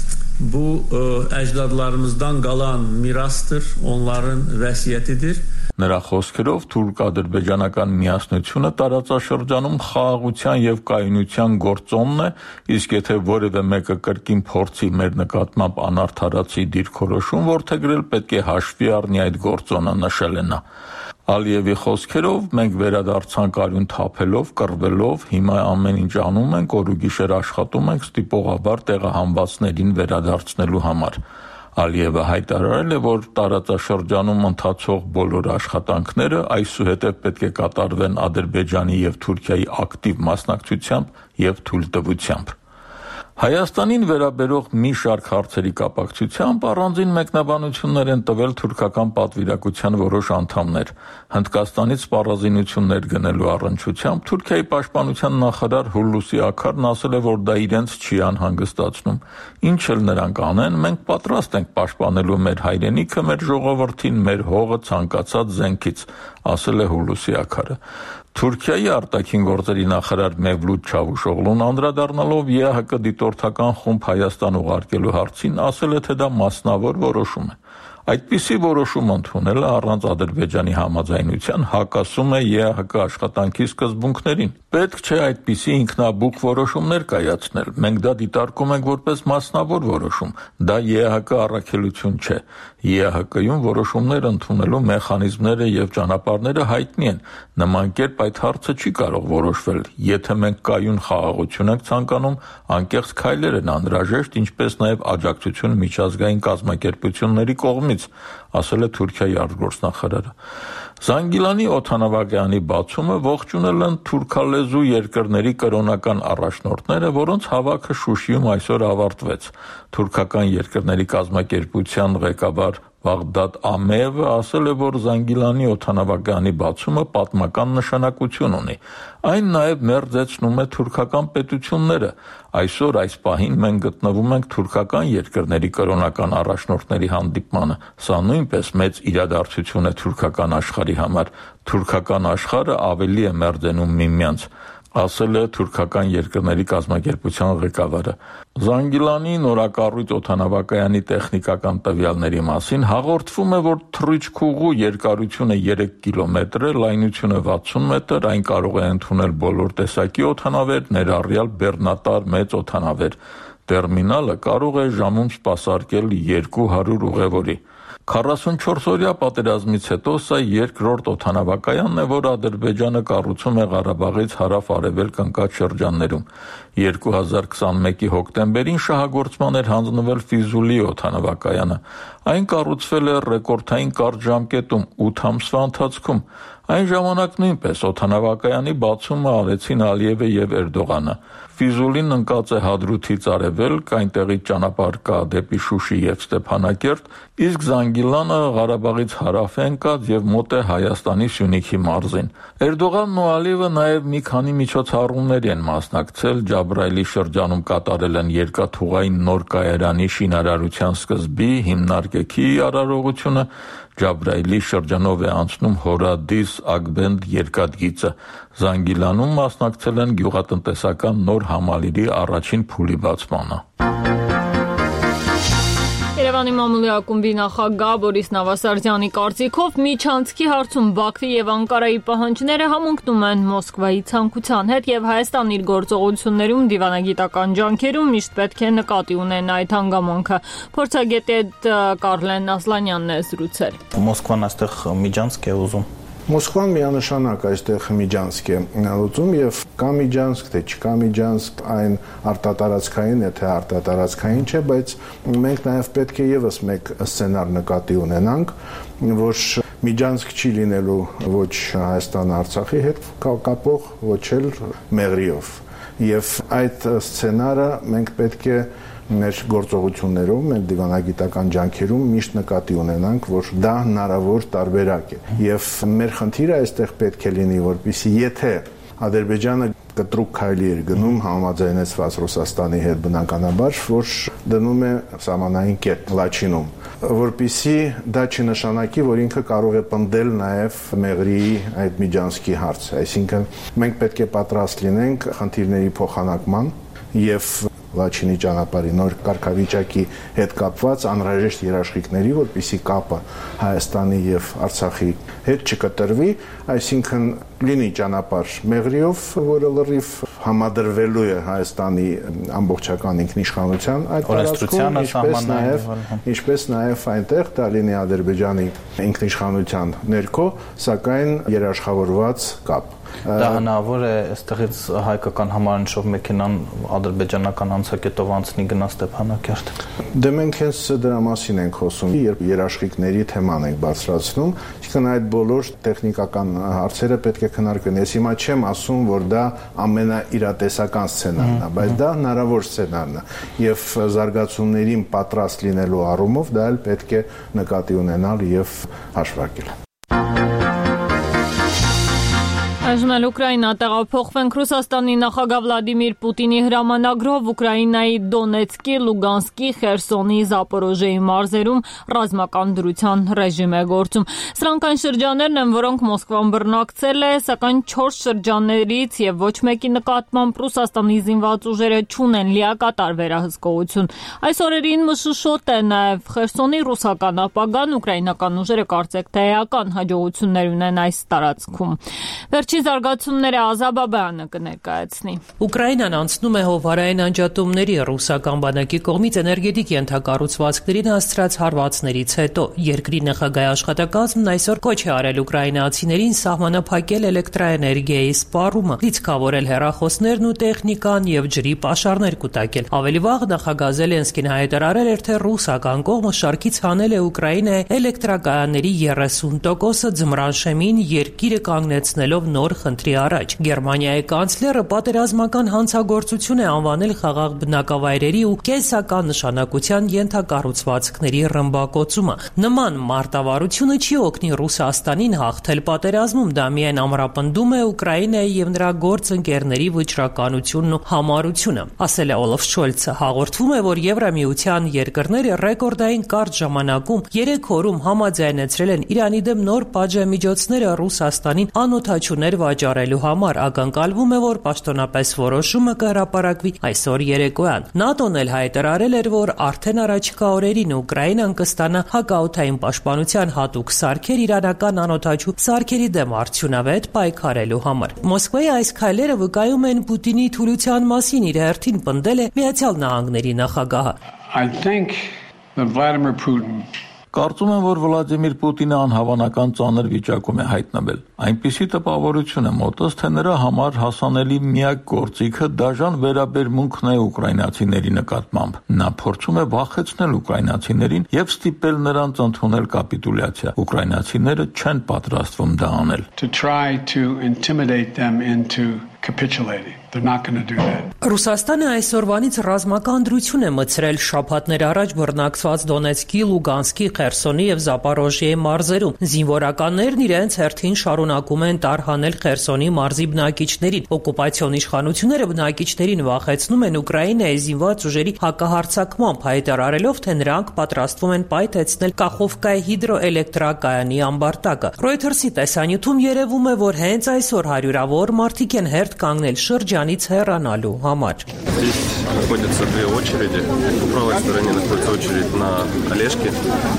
Bu əcdadlarımızdan qalan mirasdır, onların vəsiyyətidir. Նրա խոսքերով թուրք-ադրբեջանական միասնությունը տարածաշրջանում խաղաղության եւ կայունության գործոնն է, իսկ եթե որևէ մեկը կրկին փորձի մեր նկատմամբ անարդարացի դիրքորոշում որդեգրել, պետք է հաշվի առնի այդ գործոնը, նշել է նա։ Ալիևի խոսքերով մենք վերադարձանք արյուն թափելով, կռվելով, հիմա ամեն ինչ անում ենք, օր ու գիշեր աշխատում ենք ստիպողաբար տեղահանվածներին վերադարձնելու համար։ Ալիևը հայտարարել է, որ տարածաշրջանում ընթացող բոլոր աշխատանքները այսուհետև պետք է կատարվեն Ադրբեջանի եւ Թուրքիայի ակտիվ մասնակցությամբ եւ թույլտվությամբ։ Հայաստանին վերաբերող մի շարք հարցերի կապակցությամբ առանձին մեկնաբանություններ են տվել թուրքական պատվիրակության որոշ անդամներ։ Հնդկաստանից սպառազինություններ գնելու առնչությամբ Թուրքիայի պաշտպանության նախարար Հուլուսի Աքարն ասել է, որ դա իրենց չի անհանգստացնում։ Ինչ էլ նրանք անեն, մենք պատրաստ ենք պաշտպանելու մեր հայրենիքը, մեր ժողովրդին, մեր հողը ցանկացած զենքից, ասել է Հուլուսի Աքարը։ Թուրքիայի արտաքին գործերի նախարար Մևլութ Չավուշօղլուն անդրադառնալով ԵԱՀԿ դիտորդական խումբ Հայաստան ուղարկելու հարցին ասել է, թե դա մասնավոր որոշում է։ Այդպիսի որոշում ընդունելը առանց Ադրբեջանի համաձայնության հակասում է ԵԱՀԿ աշխատանքի սկզբունքներին։ Պետք չէ այդպիսի ինքնաբուխ որոշումներ կայացնել։ Մենք դա դիտարկում ենք որպես մասնավոր որոշում։ Դա ԵԱՀԿ առաքելություն չէ։ ԵԱՀԿ-ում որոշումներ ընդունելու մեխանիզմները եւ ճանապարհները հայտնի են։ Նման կերպ այդ հարցը չի կարող որոշվել։ Եթե մենք կայուն խաղաղություն ենք ցանկանում, անկեղծ քայլեր են անհրաժեշտ, ինչպես նաեւ աջակցություն միջազգային կազմակերպությունների կողմից, ասել է Թուրքիայի արտգործնախարարը։ Զանգիլանի օդանավակայանի բացումը ողջունել են թուրքալեզու երկրների կրոնական առաջնորդները, որոնց հավաքը Շուշիում այսօր ավարտվեց։ Թուրքական երկրների կազմակերպության ղեկավար Բաղդադ Ամեևը ասել է, որ Զանգիլանի օդանավակայանի բացումը պատմական նշանակություն ունի։ Այն նաև մերձեցնում է թուրքական պետությունները։ Այսօր այս պահին մենք գտնվում ենք թուրքական երկրների կրոնական առաջնորդների հանդիպմանը։ Սա նույնպես մեծ իրադարձություն է թուրքական աշխարհի համար։ Թուրքական աշխարհը ավելի է մերձենում միմյանց, ասել է թուրքական երկրների կազմակերպության ղեկավարը։ Զանգիլանի նորակառույց օդանավակայանի տեխնիկական տվյալների մասին հաղորդվում է, որ թռիչքուղու երկարությունը 3 կիլոմետր է, լայնությունը 60 մետր, այն կարող է ընդունել բոլոր տեսակի օդանավեր, ներառյալ բեռնատար մեծ օդանավեր։ Տերմինալը կարող է ժամում սպասարկել 200 ուղևորի։ 44-օրյա պատերազմից հետո սա երկրորդ օդանավակայանն է, որ Ադրբեջանը կառուցում է Ղարաբաղից հարավ-արևելք ընկած շրջաններում։ 2021-ի հոկտեմբերին շահագործման էր հանձնվել Ֆիզուլի օդանավակայանը։ Այն կառուցվել է ռեկորդային կարճ ժամկետում 8 ամսվա ընթացքում։ Այն ժամանակ նույնպես օդանավակայանի բացումը արեցին Ալիևը եւ Էրդողանը։ Ֆիզուլին ընկած է Հադրութից արևելք, այնտեղից ճանապարհ կա դեպի Շուշի եւ Ստեփանակերտ, իսկ Զանգիլանը Ղարաբաղից հարավ է ընկած եւ մոտ է Հայաստանի Սյունիքի մարզին։ Էրդողանն ու Ալիևը նաեւ մի քանի միջոցառումների են մասնակցել, Ջաբրայելի շրջանում կատարել են երկաթուղային նոր կայարանի շինարարության սկզբի հիմնարկեքի արարողությունը, Ջաբրայելի շրջանով է անցնում Հորադիս-Ագբենդ երկաթգիծը։ Զանգիլանում մասնակցել են գյուղատնտեսական նոր համալիրի առաջին փուլի բացմանը։ Երևանի մամուլի ակումբի նախագահ Բորիս Նավասարդյանի կարծիքով միջանցքի հարցում Բաքվի եւ Անկարայի պահանջները համընկնում են Մոսկվայի ցանկության հետ եւ Հայաստան իր գործողություններում դիվանագիտական ջանքերում միշտ պետք է նկատի ունենա այդ հանգամանքը։ Փորձագետ Կարլեն Ասլանյանն է զրուցել։ Մոսկվան այստեղ միջանցք է ուզում։ Մոսկվան միանշանակ այստեղ միջանցք է ուզում եւ կա միջանցք, թե չկա միջանցք, այն արտատարածքային, եթե արտատարածքային չէ, բայց մենք նաեւ պետք է եւս մեկ սցենար նկատի ունենանք, որ միջանցք չի լինելու ոչ Հայաստան-Արցախի հետ կապող, ոչ էլ Մեղրիով։ Եվ այդ սցենարը մենք պետք է մեր գործողություններով, մեր դիվանագիտական ջանքերում միշտ նկատի ունենանք, որ դա հնարավոր տարբերակ է։ Եվ մեր խնդիրը այստեղ պետք է լինի, որպեսզի եթե Ադրբեջանը կտրուկ քայլի էր գնում համաձայնեցված Ռուսաստանի հետ բնականաբար, որ դնում է սահմանային կետ Լաչինում, որպեսզի դա չնշանակի, որ ինքը կարող է պնդել նաև Մեղրիի այդ միջանցքի հարցը, այսինքն մենք պետք է պատրաստ լինենք խնդիրների փոխանակման եւ Լաչինի ճանապարհի նոր կարգավիճակի հետ կապված անհրաժեշտ երաշխիքների, որպեսզի կապը Հայաստանի եւ Արցախի հետ չկտրվի, այսինքն լինի ճանապարհ Մեղրիով, որը լրիվ համադրվելու է Հայաստանի ամբողջական ինքնիշխանության այդ տարածքում, ինչպես նաեւ այնտեղ դա լինի Ադրբեջանի ինքնիշխանության ներքո, սակայն երաշխավորված կապ։ Դա հնարավոր է այստեղից հայկական համարանշով մեքենան ադրբեջանական անցակետով անցնի գնա Ստեփանակերտ։ Դե մենք հենց դրա մասին ենք խոսում, երբ երաշխիքների թեման ենք բարձրացնում, այսինքն այդ բոլոր տեխնիկական հարցերը պետք է քննարկվեն։ Ես հիմա չեմ ասում, որ դա ամենաիրատեսական սցենարն է, բայց դա հնարավոր սցենարն է եւ զարգացումներին պատրաստ լինելու առումով դա էլ պետք է նկատի ունենալ եւ հաշվարկել։ Այժմ էլ Ուկրաինա տեղափոխվենք Ռուսաստանի նախագահ Վլադիմիր Պուտինի հրամանագրով Ուկրաինայի Դոնեցկի, Լուգանսկի, Խերսոնի, Զապորոժիեի մարզերում ռազմական դրության ռեժիմ է գործում։ Սրանք այն շրջաններն են, որոնք Մոսկվան բռնակցել է, սակայն 4 շրջաններից եւ ոչ մեկի նկատմամբ Ռուսաստանի զինված ուժերը չունեն լիակատար վերահսկողություն։ Այս օրերին մշուշոտ է նաեւ Խերսոնի ռուսական ապագան, ուկրաինական ուժերը կարծեք թե էական հաջողություններ ունեն այս տարածքում։ Վերջին զարգացումները Ազաբաբյանը կներկայացնի։ Ուկրաինան անցնում է հովարային անջատումների ռուսական բանակի կողմից էներգետիկ ենթակառուցվածքներին հասցրած հարվածներից հետո երկրի նախագահի աշխատակազմն այսօր կոչ է արել ուկրաինացիներին սահմանափակել էլեկտրաէներգիայի սպառումը, լիցքավորել հեռախոսներն ու տեխնիկան եւ ջրի պաշարներ կուտակել։ Ավելի վաղ նախագահ Զելենսկին հայտարարել էր, թե ռուսական կողմը շարքից հանել է Ուկրաինայի էլեկտրակայանների 30%-ը ձմռան շեմին երկիրը կանգնեցնելով նոր խնդրի առաջ։ Գերմանիայի կանցլերը պատերազմական հանցագործություն է անվանել խաղաղ բնակավայրերի ու կենսական նշանակության ենթակառուցվածքների ռմբակոծումը։ Նման մարտավարությունը չի օգնի Ռուսաստանին հաղթել պատերազմում, դա միայն ամրապնդում է Ուկրաինայի եւ նրա գործընկերների վճռականությունն ու համառությունը, ասել է Օլաֆ Շոլցը։ Հաղորդվում է, որ Եվրամիության երկրները ռեկորդային կարճ ժամանակում 3 օրում համաձայնեցրել են Իրանի դեմ նոր պատժամիջոցները Ռուսաստանին անօթաչուներ վաճառելու համար։ Ակնկալվում է, որ պաշտոնապես որոշումը կհրապարակվի այսօր երեկոյան։ ՆԱՏՕ-ն էլ հայտարարել էր, որ արդեն առաջիկա օրերին Ուկրաինան կստանա հակաօդային պաշտպանության հատուկ սարքեր իրանական անօթաչու սարքերի դեմ արդյունավետ պայքարելու համար։ Մոսկվայի այս քայլերը վկայում են Պուտինի թուլության մասին, իր հերթին պնդել է Միացյալ Նահանգների նախագահը։ Կարծում եմ, որ Վլադիմիր Պուտինը անհավանական ծանր վիճակում է հայտնվել։ Այնպիսի տպավորություն է մոտս, թե նրա համար հասանելի միակ գործիքը դաժան վերաբերմունքն է ուկրաինացիների նկատմամբ։ Նա փորձում է վախեցնել ուկրաինացիներին եւ ստիպել նրանց ընդունել կապիտուլյացիա։ Ուկրաինացիները չեն պատրաստվում դա անել։ Ռուսաստանը այսօրվանից ռազմական դրություն է մտցրել շաբաթներ առաջ բռնակցված Դոնեցկի, Լուգանսկի, Խերսոնի եւ Զապորոժիեի մարզերում։ Զինվորականներն իրենց հերթին շարունակում են տարհանել Խերսոնի մարզի բնակիչներին։ Օկուպացիոն իշխանությունները բնակիչներին վախեցնում են Ուկրաինայի զինված ուժերի հակահարձակմամբ, հայտարարելով, թե նրանք պատրաստվում են պայթեցնել Կախովկայի հիդրոէլեկտրակայանի ամբարտակը։ Reuters-ի տեսանյութում երևում է, որ հենց այսօր հարյուրավոր մարդիկ են հերթ կանգնել շրջանից հեռանալու համար։ находятся две очереди. По правой стороне находится очередь на Олежке.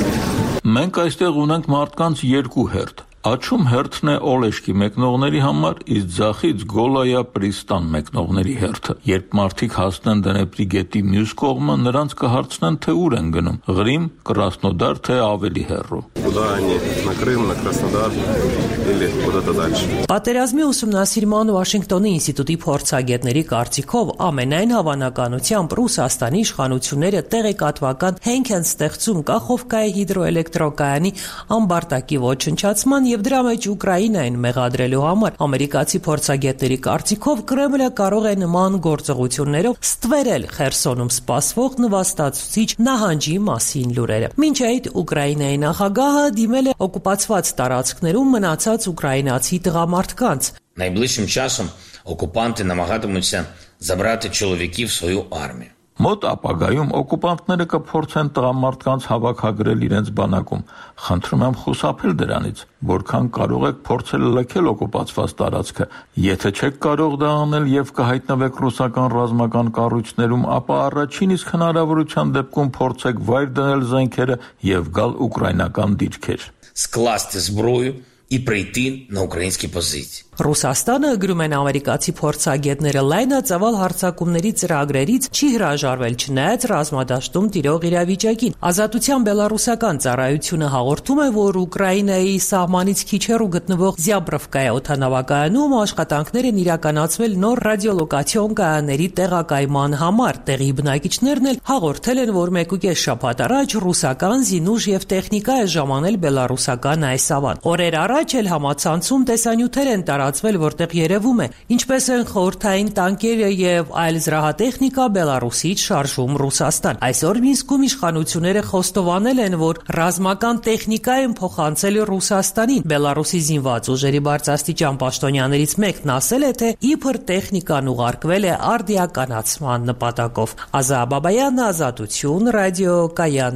Մենք այստեղ ունենք մարդկանց երկու հերթ։ Աչում հերթն է Օլեշկի մեկնողների համար, իսկ ձախից Գոլայա Պրիստան մեկնողների հերթը։ Երբ մարդիկ հասնեն Դնեպրի գետի մյուս կողմը, նրանց կհարցնեն, թե ուր են գնում՝ Ղրիմ, Կրասնոդար, թե ավելի հեռու։ Куда они? На Крым, на Краснодар или куда-то дальше. Պատերազմի ուսումնասիրման Վաշինգտոնի ինստիտուտի փորձագետների կարծիքով ամենայն հավանականությամբ Ռուսաստանի իշխանությունները տեղեկատվական հենք են ստեղծում Կախովկայի հիդրոէլեկտրակայանի ամբարտակի ոչնչացման եւ դրա մեջ Ուկրաինային մեղադրելու համար ամերիկացի փորձագետների կարծիքով Կրեմլը կարող է նման գործողություններով ստվերել Խերսոնում սպասվող նվաստացուցիչ նահանջի մասին լուրերը։ Մինչ այդ Ուկրաինայի նախագահը դիմել է օկուպացված տարածքներում մնացած ուկրաինացի տղամարդկանց։ Найближчим часом окупанти намагатимуться забрати чоловіків в свою армію. Մոտ ապագայում օկուպանտները կփորձեն տղամարդկանց հավաքագրել իրենց բանակում։ Խնդրում եմ խուսափել դրանից, որքան կարող եք փորձել լքել օկուպացված տարածքը։ Եթե չեք կարող դա անել եւ կհայտնվեք ռուսական ռազմական կառույցներում, ապա առաջին իսկ հնարավորության դեպքում փորձեք վայր դնել զենքերը եւ գալ ուկրաինական դիրքեր։ Скласти зброю і прийти на українські позиції. Ռուսաստանը, գրում են ամերիկացի փորձագետները, լայնածավալ հարձակումների ծրագրերից չի հրաժարվել, չնայած ռազմադաշտում տիրող իրավիճակին։ Ազատության բելառուսական ծառայությունը հաղորդում է, որ Ուկրաինայի սահմանից քիչ հեռու գտնվող Զյաբրովկայի օդանավակայանում աշխատանքներ են իրականացվել նոր ռադիոլոկացիոն կայանների տեղակայման համար։ Տեղի բնակիչներն էլ հաղորդել են, որ 1.5 շաբաթ առաջ ռուսական զինուժ եւ տեխնիկա է ժամանել բելառուսական այս ավան։ Օրեր առաջ էլ համացանցում տեսանյութեր են տարածվել, որտեղ երևում է, ինչպես են խորհրդային տանկերը եւ այլ զրահատեխնիկա Բելառուսից շարժում Ռուսաստան։ Այսօր Մինսկում իշխանությունները խոստովանել են, որ ռազմական տեխնիկա են փոխանցել Ռուսաստանին։ Բելառուսի զինված ուժերի բարձրաստիճան պաշտոնյաներից մեկն ասել է, թե իբր տեխնիկան ուղարկվել է արդիականացման նպատակով։ Ազա Բաբայան, Ազատություն, ռադիոկայան։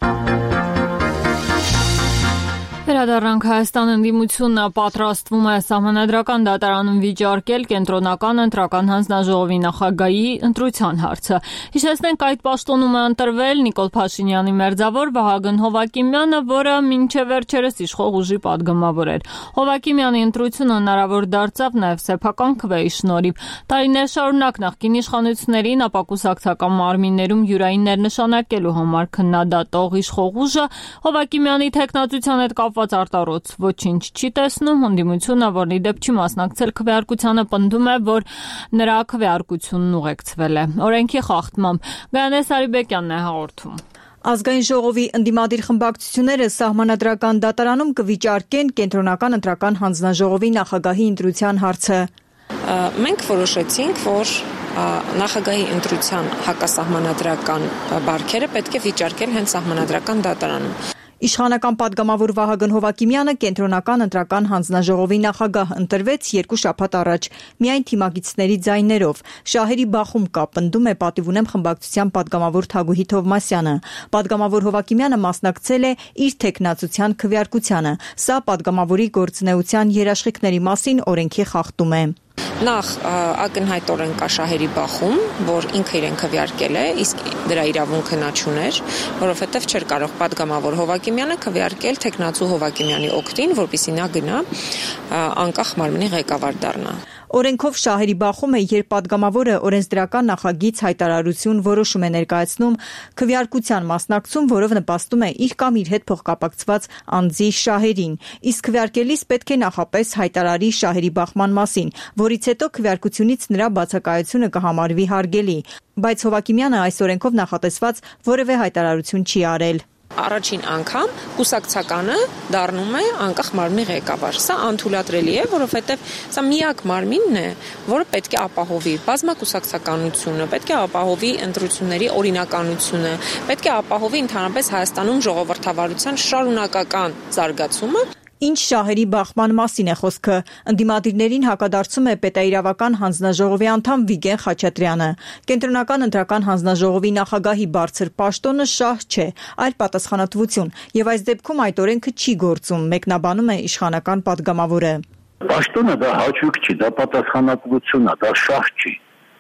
Վերադառնանք Հայաստան ընդդիմությունը պատրաստվում է սահմանադրական դատարանում վիճարկել կենտրոնական ընտրական հանձնաժողովի նախագահի ընտրության հարցը։ Հիշեցնենք, այդ պաշտոնում է ընտրվել Նիկոլ Փաշինյանի մերձավոր Վահագն Հովակիմյանը, որը մինչև վերջերս իշխող ուժի падգամավոր էր։ Հովակիմյանի ընտրությունը հնարավոր դարձավ նաև սեփական քվեի շնորհիվ։ Տարիներ շարունակ նախկին իշխանություններին ապակուսակցական մարմիններում յուրային ներնշանակելու համար քննադատող իշխող ուժը Հովակիմյանի թեկնածության հետ կապված արտառոց ոչինչ չի տեսնում։ Ընդդիմությունը, որն ի դեպ չի մասնակցել քվեարկությանը, պնդում է, որ նրա քվեարկությունն ուղեկցվել է օրենքի խախտմամբ։ Գայանե Սարիբեկյանն է հաղորդում։ Ազգային ժողովի ընդդիմադիր խմբակցությունները սահմանադրական դատարանում կվիճարկեն կենտրոնական ընտրական հանձնաժողովի նախագահի ընտրության հարցը։ Մենք որոշեցինք, որ նախագահի ընտրության հակասահմանադրական բարքերը պետք է վիճարկել հենց սահմանադրական դատարանում։ Իշխանական падգամավոր Վահագն Հովակիմյանը կենտրոնական ընտրական հանձնաժողովի նախագահ ընտրվեց 2 շաբաթ առաջ, միայն թիմակիցների ձայներով։ Շահերի բախում կա, պնդում է պատիվ ունեմ խմբակցության падգամավոր Թագուհի Թովմասյանը։ Падգամավոր Հովակիմյանը մասնակցել է իր թեկնածության քվեարկությանը։ Սա падգամավորի գործունեության երաշխիքների մասին օրենքի խախտում է։ Նախ ակնհայտորեն կա շահերի բախում, որ ինքը իրեն քվեարկել է, իսկ դրա իրավունքը նա չուներ, որովհետև չէր կարող падգամավոր Հովակիմյանը քվեարկել թեկնածու Հովակիմյանի օգտին, որպեսզի նա գնա անկախ մարմնի ղեկավար դառնա։ Օրենքով շահերի բախում է, երբ падգամավորը օրենսդրական նախագիծ հայտարարություն որոշում է ներկայացնում քվեարկության մասնակցում, որով նպաստում է իր կամ իր հետ փոխկապակցված անձի շահերին, իսկ քվեարկելիս պետք է նախապես հայտարարի շահերի բախման մասին, որից հետո քվեարկությունից նրա բացակայությունը կհամարվի հարգելի, բայց Հովակիմյանը այս օրենքով նախատեսված որևէ հայտարարություն չի արել։ Առաջին անգամ կուսակցականը դառնում է անկախ մարմնի ղեկավար։ Սա անթույլատրելի է, որովհետև սա միակ մարմինն է, որը պետք է ապահովի բազմակուսակցականությունը, պետք է ապահովի ընտրությունների օրինականությունը, պետք է ապահովի ընդհանրապես Հայաստանում ժողովրդավարության շարունակական զարգացումը։ Ինչ շահերի բախման մասին է խոսքը։ Ընդդիմադիրներին հակադարձում է պետաիրավական հանձնաժողովի անդամ Վիգեն Խաչատրյանը։ Կենտրոնական ընտրական հանձնաժողովի նախագահի բարձր պաշտոնը շահ չէ, այլ պատասխանատվություն, եւ այս դեպքում այդ օրենքը չի գործում, մեկնաբանում է իշխանական падգամավորը։ Պաշտոնը դա հաճույք չի, դա պատասխանատվություն է, դա շահ չի։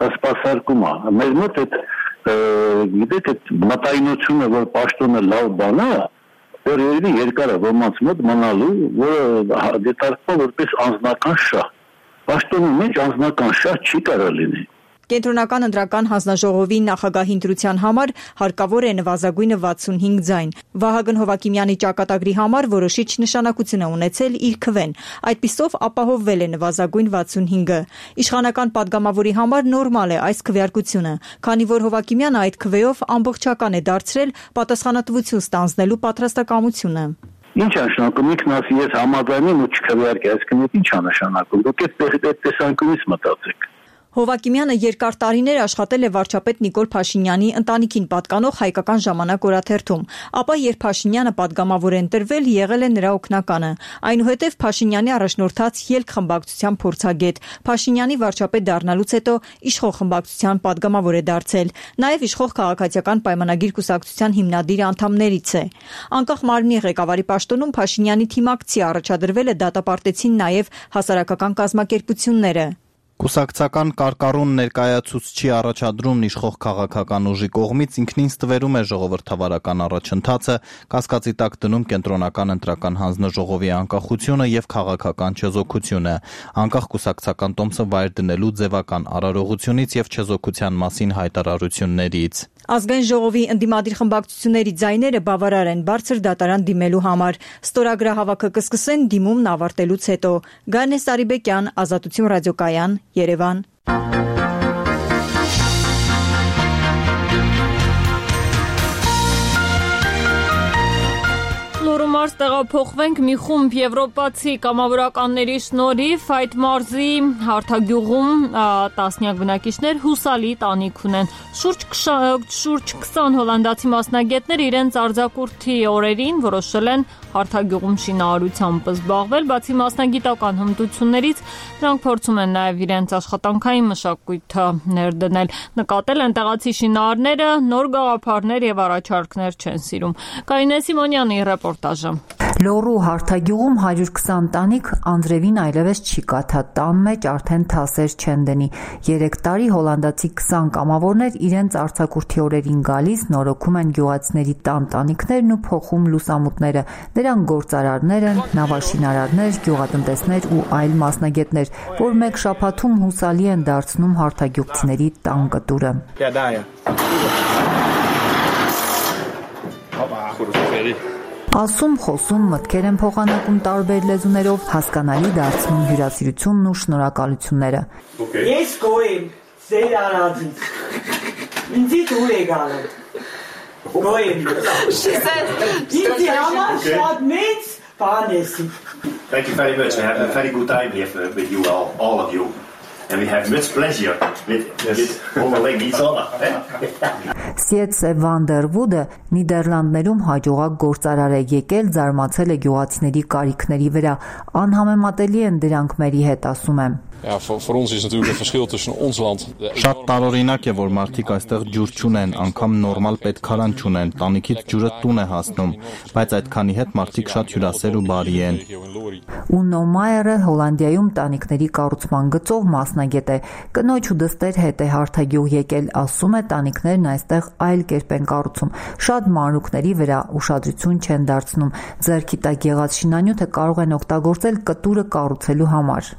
սպասարկում է։ Մեր մոտ այդ գիտեք այդ մտայնությունը, որ պաշտոնը լավ բան է, որ երկար է ոմանց մոտ մնալու, որը դիտարկվում որպես անձնական շահ։ Պաշտոնի մեջ անձնական շահ չի կարող լինել։ Կենտրոնական ընտրական հանձնաժողովի նախագահի ընտրության համար հարկավոր է նվազագույնը 65 ձայն։ Վահագն Հովակիմյանի ճակատագրի համար որոշիչ նշանակություն է ունեցել իր քվեն։ Այդպիսով ապահովվել է նվազագույն 65-ը։ Իշխանական падգամավորի համար նորմալ է այս քվեարկությունը, քանի որ Հովակիմյանը այդ քվեով ամբողջական է դարձրել պատասխանատվություն ստանձնելու պատրաստակամությունը։ Ինչ է նշանակում ինքն ասի ես համաձայն եմ ու չքվեարկի, այսինքն ինչ է նշանակում։ Դուք այդ տեսանկյունից մտածեք։ Հովակիմյանը երկար տարիներ աշխատել է վարչապետ Նիկոլ Փաշինյանի ընտանիքին պատկանող Հայկական ժամանակ օրաթերթում, ապա երբ Փաշինյանը падգամավոր է ընտրվել, եղել է նրա օգնականը։ Այնուհետև Փաշինյանի առաջնորդած ելք խմբակցության փորձագետ, Փաշինյանի վարչապետ դառնալուց հետո իշխող խմբակցության падգամավոր է դարձել, նաև իշխող քաղաքացիական պայմանագիր կուսակցության հիմնադիր անդամներից է։ Անկախ մարմնի ղեկավարի պաշտոնում Փաշինյանի թիմակցի առաջադրվել է դատապարտեցին նաև հասարակական կազմակերպությունները։ Կուսակցական կարկառուն ներկայացուցչի առաջադրումն իշխող քաղաքական ուժի կողմից ինքնին ստվերում է ժողովրդավարական առաջընթացը, կասկածի տակ դնում կենտրոնական ընտրական հանձնաժողովի անկախությունը եւ քաղաքական չեզոքությունը, անկախ կուսակցական տոմսը վայր դնելու ձևական արարողությունից եւ չեզոքության մասին հայտարարություններից։ Ազգային ժողովի ընդդիմադիր խմբակցությունների ձայները բավարար են բարձր դատարան դիմելու համար։ Ստորագրահավաքը կսկսեն դիմումն ավարտելուց հետո։ Գանե Սարիբեկյան, Ազատություն ռադիոկայան, Երևան։ Լոռու տեղափոխվենք մի խումբ եվրոպացի կամավորականների շնորհիվ այդ մարզի Հարթագյուղում տասնյակ բնակիչներ հուսալի տանիք ունեն։ Շուրջ 20 հոլանդացի մասնագետներ իրենց արձակուրդի օրերին որոշել են Հարթագյուղում շինարարությամբ զբաղվել, բացի մասնագիտական հմտություններից, նրանք փորձում են նաև իրենց աշխատանքային մշակույթը ներդնել։ Նկատել են տեղացի շինարարները նոր գաղափարներ եւ առաջարկներ չեն սիրում։ Կարինե Սիմոնյանի ռեպորտաժը։ Լոռու Հարթագյուղում 120 տանիք անձրևին այլևս չի կաթա, տան մեջ արդեն թասեր չեն դնի։ 3 տարի հոլանդացի 20 կամավորներ իրենց արձակուրդի օրերին գալիս նորոգում են գյուղացիների տան տանիքներն ու փոխում լուսամուտները։ Նրանք գործարարներ են, նավաշինարարներ, գյուղատնտեսներ ու այլ մասնագետներ, որ մեկ շաբաթում հուսալի են դարձնում հարթագյուղցիների տան կտուրը։ Ասում, խոսում, մտքեր են փոխանակում տարբեր լեզուներով, հասկանալի դարձնում հյուրասիրությունն ու շնորհակալությունները։ Ես գոյեմ, ձեր արածից։ Ինձի դուր է գալը։ Գոյեմ։ Ինձի համար շատ մեծ բան եսի։ Thank you very much. I have a very good time here with you all of you. And we have much pleasure with overlaying each other. Սիեցե Վանդերվուդը Նիդերլանդներում հաջողակ գործարար է, եկել զարմացել է գյուղացիների կարիքների վրա, անհամեմատելի են դրանք մերի հետ, ասում եմ։ Ja, voor ons is natuurlijk het verschil tussen ons land. Շատ տարօրինակ է, որ մարդիկ այստեղ ջուր չունեն, անգամ նորմալ պետքարան չունեն, տանիքից ջուրը տուն է հասնում, բայց այդքանի հետ մարդիկ շատ հյուրասեր ու բարի են։ Ունո Մայերը Հոլանդիայում տանիքների կառուցման գծով մասնագետ է, կնոջ ու դստեր հետ է Հարթագյուղ եկել, ասում է տանիքներն այստեղ այլ կերպ են կառուցում, շատ մանրուքների վրա ուշադրություն չեն դարձնում, ձեռքի տակ եղած շինանյութը կարող են օգտագործել կտուրը կառուցելու համար։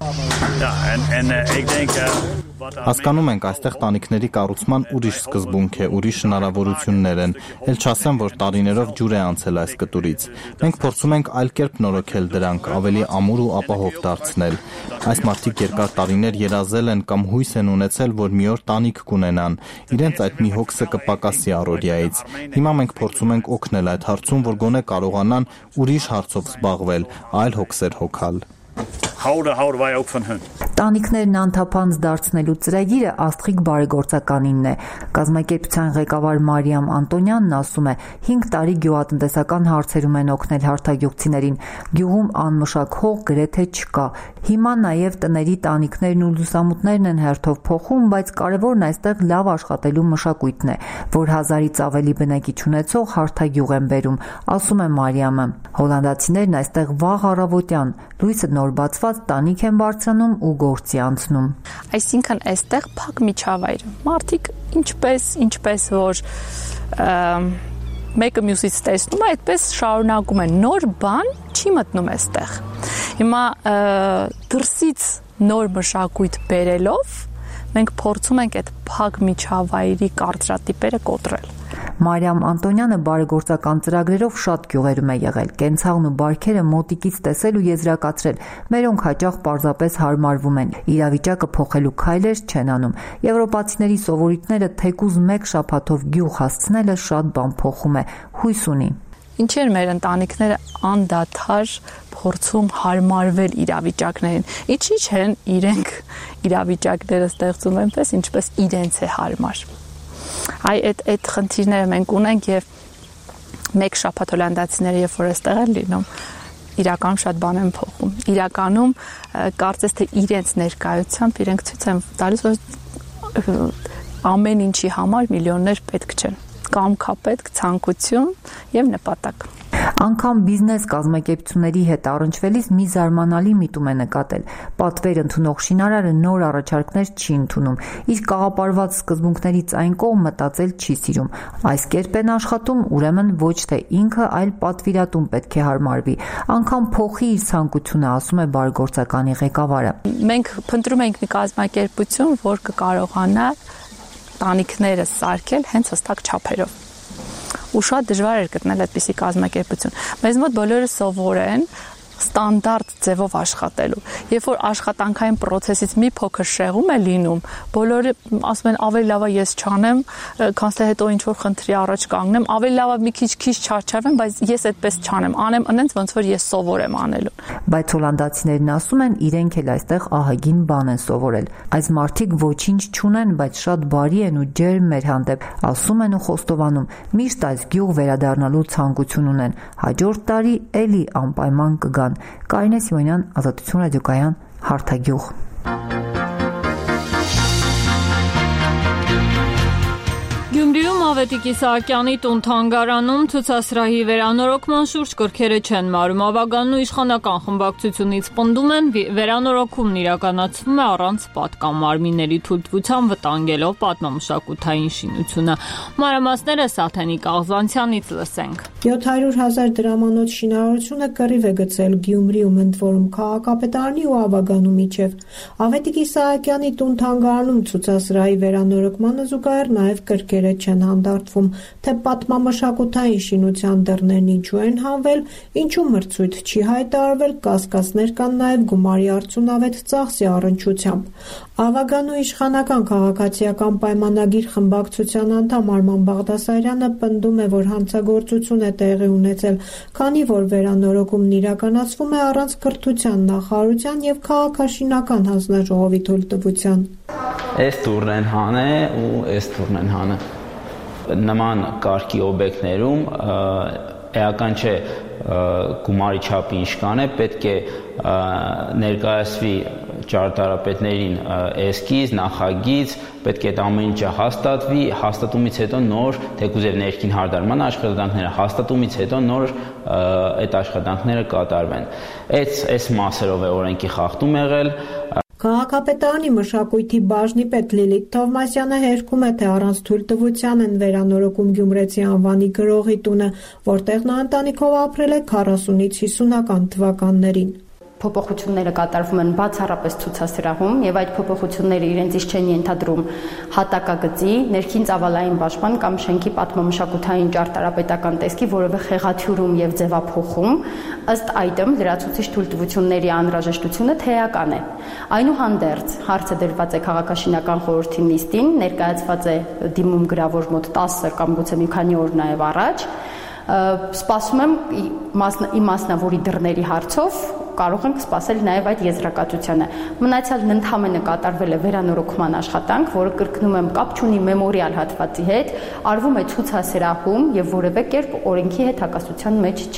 Հասկանում ենք, այստեղ տանիքների կառուցման ուրիշ սկզբունք է, ուրիշ հնարավորություններ են, էլ չասեմ, որ տարիներով ջուր է անցել այս կտուրից։ Մենք փորձում ենք այլ կերպ նորոգել դրանք, ավելի ամուր ու ապահով դարձնել։ Այս մարդիկ երկար տարիներ երազել են կամ հույս են ունեցել, որ մի օր տանիք կունենան, իրենց այդ մի հոգսը կպակասի առօրյայից։ Հիմա մենք փորձում ենք օգնել այդ հարցում, որ գոնե կարողանան ուրիշ հարցով զբաղվել, այլ հոգսեր հոգալ։ Houden wij ook van hun. Տանիքներն անթափանց դարձնելու ծրագիրը Աստղիկ բարեգործականինն է։ Կազմակերպության ղեկավար Մարիամ Անտոնյանն ասում է, 5 տարի գյուղատնտեսական հարցերում են օգնել հարթագյուղցիներին։ Գյուղում անմշակ հող գրեթե չկա։ Հիմա նաև տների տանիքներն ու լուսամուտներն են հերթով փոխում, բայց կարևորն այստեղ լավ աշխատելու մշակույթն է, որ 1000-ից ավելի բնակիչ ունեցող հարթագյուղ են բերում, ասում է Մարիամը։ Հոլանդացիներն այստեղ վաղ առավոտյան լույսը նոր բացված տանիք են բարձրանում ու գործի անցնում։ Այսինքն այստեղ փակ միջավայր։ Մարդիկ ինչպես որ մեկը մյուսից տեսնում է, այդպես շարունակում են։ Նոր բան չի մտնում այստեղ։ Հիմա դրսից նոր մշակույթ բերելով մենք փորձում ենք այդ փակ միջավայրի կարծրատիպերը կոտրել։ Մարիամ Անտոնյանը բարեգործական ծրագրերով շատ գյուղերում է եղել, կենցաղն ու բարքերը մոտիկից տեսել ու եզրակացրել, մերոնք հաճախ պարզապես հարմարվում են, իրավիճակը փոխելու քայլեր չեն անում։ Եվրոպացիների սովորույթները թեկուզ մեկ շաբաթով գյուղ հասցնելը շատ բան փոխում է, հույս ունի։ Ինչեր մեր ընտանիքները անդադար փորձում հարմարվել իրավիճակներին։ Ինչի՞ չեն իրենք իրավիճակները ստեղծում այնպես, ինչպես իրենց է հարմար։ Այդ խնդիրները մենք ունենք եւ մեկ շաբաթ հոլանդացիները երբ որ այստեղ են լինում, իրականում շատ բան են փոխում։ Իրականում կարծես թե իրենց ներկայությամբ իրենք ցույց են տալիս, որ ամեն ինչի համար միլիոններ պետք չեն։ Կամքապետք, ցանկություն եւ նպատակ։ Անկամ բիզնես կազմակերպությունների հետ առնչվելիս մի զարմանալի միտում է նկատել։ Պատվեր ընդունող շինարարը նոր առաջարկներ չի ընդունում։ Իր կաղապարված սկզբունքներից այն կողմ մտածել չի սիրում։ Այս կերպ են աշխատում, ուրեմն ոչ թե ինքը, այլ պատվիրատուն պետք է հարմարվի։ Անկամ փոխի իր ցանկությունը, ասում է բարեգործականի ղեկավարը։ Մենք փնտրում ենք մի կազմակերպություն, որ կկարողանա տանիքները սարքել հենց հստակ չափերով։ Ու շատ դժվար էր գտնել այդպիսի կազմակերպություն։ Մեզ մոտ բոլորը սովոր են ստանդարտ ձևով աշխատելու։ Երբ որ աշխատանքային process-ից մի փոքր շեղում է լինում, բոլորը ասում են ավելի լավ է ես չանեմ, քան թե հետո ինչ որ խնդրի առաջ կանգնեմ, ավելի լավ է մի քիչ չարչարվեմ, բայց ես այդպես չանեմ, անեմ այնց ոնց որ ես սովոր եմ անելու։ Բայց հոլանդացիներն ասում են, իրենք էլ այստեղ ահագին բան են սովորել։ Այս մարդիկ ոչինչ չունեն, բայց շատ բարի են ու ջերմ մեր հանդեպ, ասում են ու խոստովանում, միշտ այս գյուղ վերադառնալու ցանկություն ունեն։ Հաջորդ տարի էլի անպայման կգան։ Կարինե Սիմոնյան, Ազատություն ռադիոկայան, Հարթագյուղ։ Գյումրիում Ավետիք Իսահակյանի տուն-թանգարանում ցուցասրահի վերանորոգման շուրջ կրքերը չեն մարում։ Ավագանն ու իշխանական խմբակցությունից պնդում են, վերանորոգումն իրականացվում է առանց պատկամարմինների թույլտվության, վտանգելով պատմամշակութային շինությունը։ Մանրամասները Սաթենիկ Աղզանցյանից լսենք։ 700,000 դրամանոց շինարարությունը կռիվ է գցել Գյումրիում, ընդ որում քաղաքապետարանի ու ավագանու միջև։ Ավետիք Իսահակյանի տուն-թանգարանում ցուցասրահի վերանորոգմանը զուգահեռ նաև կրքերը չեն հանդարտվում, թե պատմամշակութային շինության դռներն ինչու են հանվել, ինչու մրցույթ չի հայտարարվել, կասկածներ կան նաև գումարի արդյունավետ ծախսի առնչությամբ։ Ավագանու իշխանական քաղաքացիական պայմանագիր խմբակցության անդամ Արման Բաղդասարյանը պնդում է, որ հանցագործություն է տեղի ունեցել, քանի որ վերանորոգումն իրականացվում է առանց կրթության նախարարության եւ քաղաքաշինական հանձնաժողովի թույլտվության։ Այս տուրն են հանե ու այս տուրն են հանե։ Նման կարգի օբյեկտներում էական չէ գումարի չափի ինչ կան է, պետք է ներկայացվի ճարտարապետներին էսքիզ, նախագիծ, պետք է այդ ամեն ինչը հաստատվի, հաստատումից հետո նոր թեկուզ եւ ներքին հարդարման աշխատանքները, հաստատումից հետո նոր այդ աշխատանքները կատարվեն։ Այս մասերով է օրենքի խախտում եղել։ Քաղաքապետարանի մշակույթի բաժնի պետ Լիլիթ Թովմասյանը հերքում է, թե առանց թույլտվության են վերանորոգում Գյումրեցի անվանի գրողի տունը, որտեղ նա ընտանիքով ապրել է 40-ից 50-ական թվականներին։ Փոփոխությունները կատարվում են բացառապես ցուցասրահում եւ այդ փոփոխությունները իրենցից չեն ենթադրում հատակագծի, ներքին ծավալային պաշտպան կամ շենքի պատմամշակութային ճարտարապետական տեսքի որևէ խեղաթյուրում եւ ձևափոխում, ըստ այդմ լրացուցիչ թույլտվությունների անհրաժեշտությունը թեական է։ Այնուհանդերձ հարցը դրված է քաղաքաշինական խորհրդի նիստին, ներկայացված է դիմում գրավոր մոտ 10 կամ գուցե մի քանի օր նաեւ առաջ։ Սպասում եմ իմ մասնավորի դռների հարցով կարող ենք սպասել նաև այդ եզրակացությանը։ Մնացյալն ընդհանրապես կատարվել է վերանորոգման աշխատանք, որը կրկնում եմ կապ չունի մեմորիալ հատվածի հետ, արվում է ցուցասրահում եւ որևէ կերպ օրենքի հետ հակասության մեջ չէ։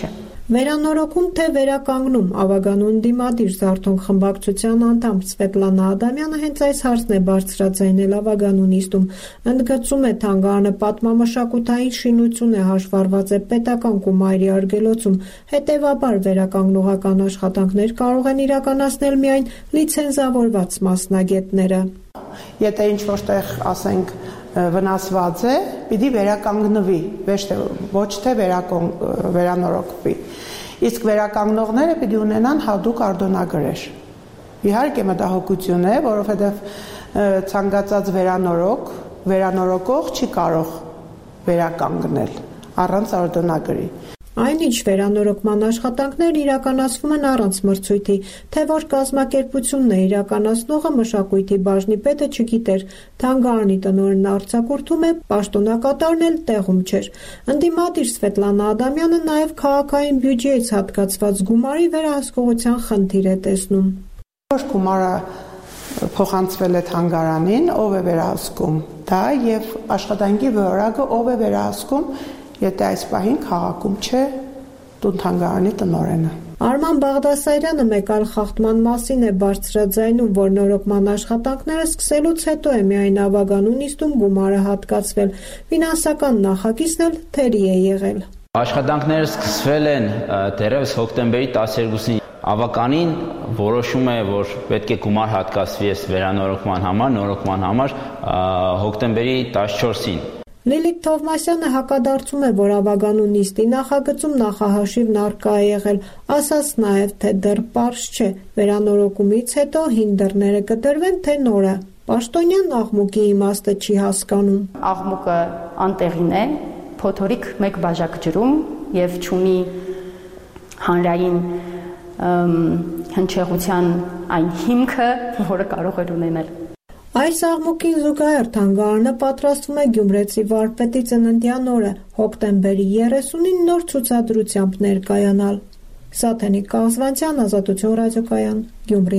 Վերանորոգում թե վերականգնում ավագանուն դիմադիր Զարթոնք խմբակցության անդամ Սվետլանա Ադամյանը հենց այս հարցն է բարձրաձայնել ավագանուն նիստում, ընդգծում է թանգարանը պատմամշակութային շինություն է, հաշվառված է պետական գումարի արգելոցում, հետևաբար վերականգնողական աշխատանքներ կարող են իրականացնել միայն լիցենզավորված մասնագետները։ Եթե ինչ-որ տեղ, ասենք, վնասված է, պիտի վերականգնվի, ոչ թե վերանորոգվի։ Իսկ վերականգնողները պիտի ունենան հատուկ արտոնագրեր։ Իհարկե մտահոգություն է, որովհետև ցանկացած վերանորոգող չի կարող վերականգնել առանց արտոնագրի։ Այնինչ վերանորոգման աշխատանքներ իրականացվում են առանց մրցույթի, թե որ կազմակերպությունն է իրականացնողը մշակույթի բաժնի պետը չգիտեր, թանգարանի տնօրենն արձակուրդում է, պաշտոնակատարն էլ տեղում չէր։ Ընդդիմադիր Սվետլանա Ադամյանը նաև քաղաքային բյուջեից հատկացված գումարի վերահսկողության խնդիր է տեսնում։ Որ գումարը փոխանցվել է թանգարանին, ով է վերահսկում դա եւ աշխատանքի որակը ով է վերահսկում, եթե այս պահին քաղաքում չէ թանգարանի տնօրենը։ Արման Բաղդասարյանը մեկ այլ խախտման մասին է բարձրաձայնում, որ նորոգման աշխատանքները սկսելուց հետո է միայն ավագանու նիստում գումարը հատկացվել, ֆինանսական նախագիծն էլ թերի է եղել։ Աշխատանքները սկսվել են դեռևս հոկտեմբերի 12-ին։ Ավականին որոշում է, որ պետք է գումար հատկացվի նորոգման համար հոկտեմբերի 14-ին։ Լիլիթ Թովմասյանը հակադարձում է, որ ավագանու նիստի նախագծում նախահաշիվն առկա է եղել, ասաց նաև, թե դեռ պարզ չէ, վերանորոգումից հետո հին դռները կդրվեն, թե նորը։ Պաշտոնյան աղմուկի իմաստը չի հասկանում։ Աղմուկը անտեղին է, փոթորիկ մեկ բաժակ ջրում եւ չունի հանրային հնչեղության այն հիմքը, որը կարող է ունենալ։ Այս աղմուկին զուգահեռ թանգարանը պատրաստվում է Գյումրեցի վարպետի ծննդյան օրը հոկտեմբերի 30-ին նոր ցուցադրությամբ ներկայանալ։ Սաթենիկ Կազվանցյան, Ազատություն ռադիոկայան, Գյումրի։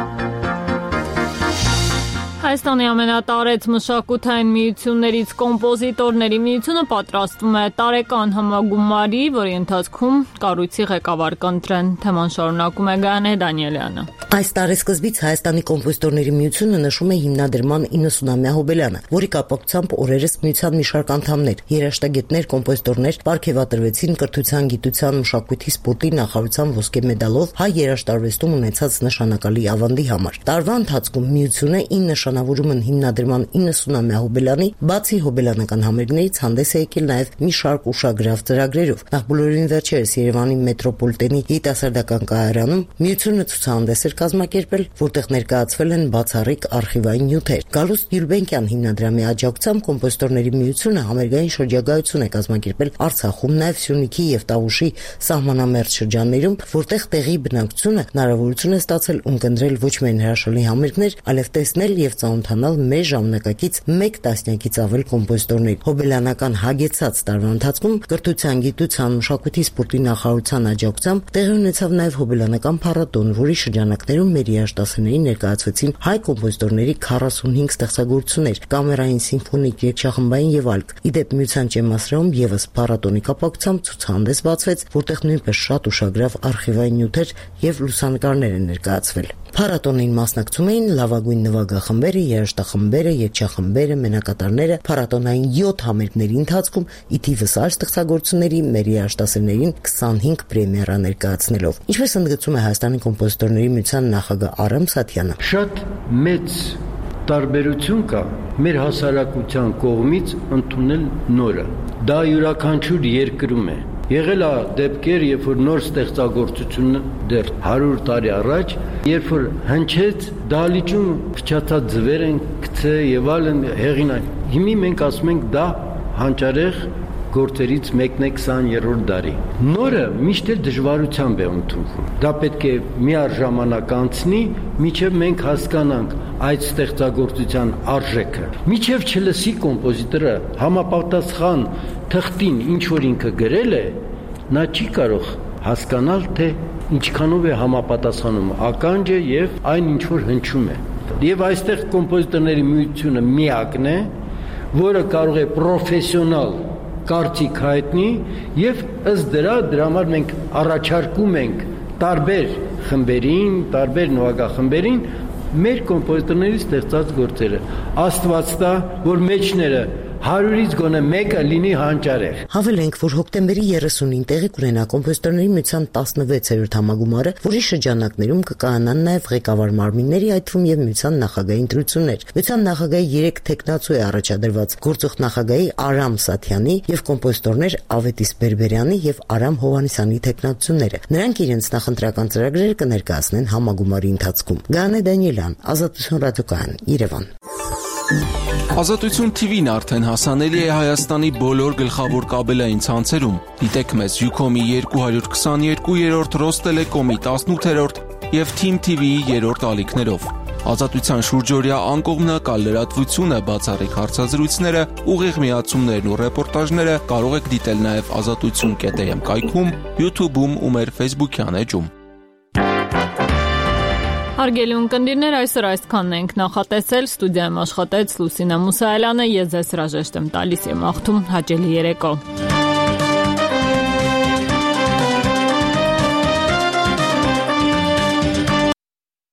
Հայաստանի ամենատարեց մշակութային միություններից կոմպոզիտորների միությունը պատրաստվում է տարեկան համագումարի, որի ընթացքում կառույցի ղեկավար կընտրեն։ Թեման շարունակում է Գայանե Դանիելյանը։ Այս տարեսկզբից Հայաստանի կոմպոզիտորների միությունը նշում է հիմնադրման 90-ամյա հոբելյանը, որի կապակցությամբ օրերս միության մի շարք անդամներ, երաժշտագետներ, կոմպոզիտորներ պարգևատրվեցին կրթության, գիտության, մշակույթի, սպորտի նախարարության ոսկե մեդալով հայ երաժշտարվեստում ունեցած նշանակալի ավանդի համար։ Տարվա ընթացքում միությունը 9 նշանավորում են հիմնադրման 90-ամյա հոբելյանի, բացի հոբելյանական համերգներից հանդես է եկել նաև մի շարք ուշագրավ ծրագրերով։ Նախ բոլորին վերջերս Երևանի մետրոպոլիտենի երիտասարդական կայարանում միությունը ցուցահանդես էր կազմակերպել, որտեղ ներկայացվել են բացառիկ արխիվային նյութեր։ Գալուստ Գյուլբենկյան հիմնադրամի աջակցությամբ կոմպոզիտորների միությունը համերգային շրջագայություն է կազմակերպել Արցախում, նաև Սյունիքի եւ Տավուշի սահմանամերձ շրջաններում, որտեղ տեղի բնակչությունը հնարավորություն է ստացել ունկնդրել ոչ միայն հրաշալի համերգներ, այլև տեսնել եւ ծանոթանալ մեր ժամանակակից 1 տասնյակից ավել կոմպոզիտորների։ Հոբելյանական հագեցած տարվա ընթացքում կրթության, գիտության, մշակույթի, սպորտի նախարարության աջակցությամբ տեղի ունեցավ նաև հոբելյանական փառատոն, որի շրջանակներում մեր երաժշտասերներին ներկայացվեցին հայ կոմպոզիտորների 45 ստեղծագործություններ, կամերային, սիմֆոնիկ, երգչախմբային եւ այլք։ Իդեպ միության ճեմասրահում եւս փառատոնի կապակցությամբ ցուցահանդես բացվեց, որտեղ նույնպես շատ ուշագրավ արխիվային նյութեր եւ լուսանկարներ են ներկայացվել։ Փառատոնին մասնակցում էին լավագույն նվագախմբերը, երաժշտախմբերը, երգչախմբերը, մենակատարները, փառատոնային 7 համերգների ընթացքում ի թիվս այլ ստեղծագործությունների մեր երաժշտասերներին 25 պրեմիերա ներկայացնելով։ Ինչպես ընդգծում է Հայաստանի կոմպոզիտորների միության նախագահ Արամ Սաթյանը։ Շատ մեծ տարբերություն կա մեր հասարակության կողմից ընդունել նորը։ Դա յուրաքանչյուր երկրում է։ Եղել է դեպքեր, երբ որ նոր ստեղծագործությունը դեռ 100 տարի առաջ, երբ որ հնչեց դահլիճում փչացած ձվեր են գցե եւ այլն հեղինակ։ Հիմա մենք ասում ենք դա հանճարեղ գործերից մեկն է 20-րդ դարի։ Նորը միշտ էլ դժվարությամբ է ընդունվում։ Դա պետք է միառ ժամանակ անցնի, մինչև մենք հասկանանք այդ ստեղծագործության արժեքը։ Մինչև չլսի կոմպոզիտորը համապատասխան թղթին ինչ որ ինքը գրել է, նա չի կարող հասկանալ, թե ինչքանով է համապատասխանում ականջը եւ այն ինչ որ հնչում է։ Եվ այստեղ կոմպոզիտորների միությունը միակն է, որը կարող է պրոֆեսիոնալ կարծիք հայտնի եւ ըստ դրա համար մենք առաջարկում ենք տարբեր խմբերին, տարբեր նվագախմբերին մեր կոմպոզիտորների ստեղծած գործերը։ Աստված տա, որ մեջները 100-ից գոնե մեկը լինի հանճարեղ։ Հավելենք, որ հոկտեմբերի 30-ին տեղի կունենա կոմպոզիտորների միության 16-րդ համագումարը, որի շրջանակներում կկայանան նաև ղեկավար մարմինների, այդ թվում եւ միության նախագահի ընտրություններ։ Միության նախագահի 3 թեկնածու է առաջադրված գործող նախագահի Արամ Սաթյանի եւ կոմպոզիտորներ Ավետիս Բերբերյանի եւ Արամ Հովհաննիսյանի թեկնածությունները։ Նրանք իրենց նախընտրական ծրագրերը կներկայացնեն համագումարի ընթացքում։ Գանե Դանիելյան, Ազատություն ռադիոկայան, Երևան։ Ազատություն TV-ն արդեն հասանելի է Հայաստանի բոլոր գլխավոր կաբելային ցանցերում։ Դիտեք մեզ Ucom-ի 222-րդ, Ռոստելեկոմի 18-րդ եւ Team TV-ի 3-րդ ալիքներով։ Ազատության շուրջօրյա անկողմնակալ լրատվությունը, բացառիկ հարցազրույցները, ուղիղ միացումներն ու ռեպորտաժները կարող եք դիտել նաեւ azatutsun.am կայքում, YouTube-ում ու մեր Facebook-յան էջում։ Հարգելի ունկնդիրներ, այսօր այսքանն ենք նախատեսել, ստուդիայում աշխատեց Լուսինա Մուսայելյանը, ես ձեզ հրաժեշտ եմ տալիս եւ մաղթում հաճելի երեկո։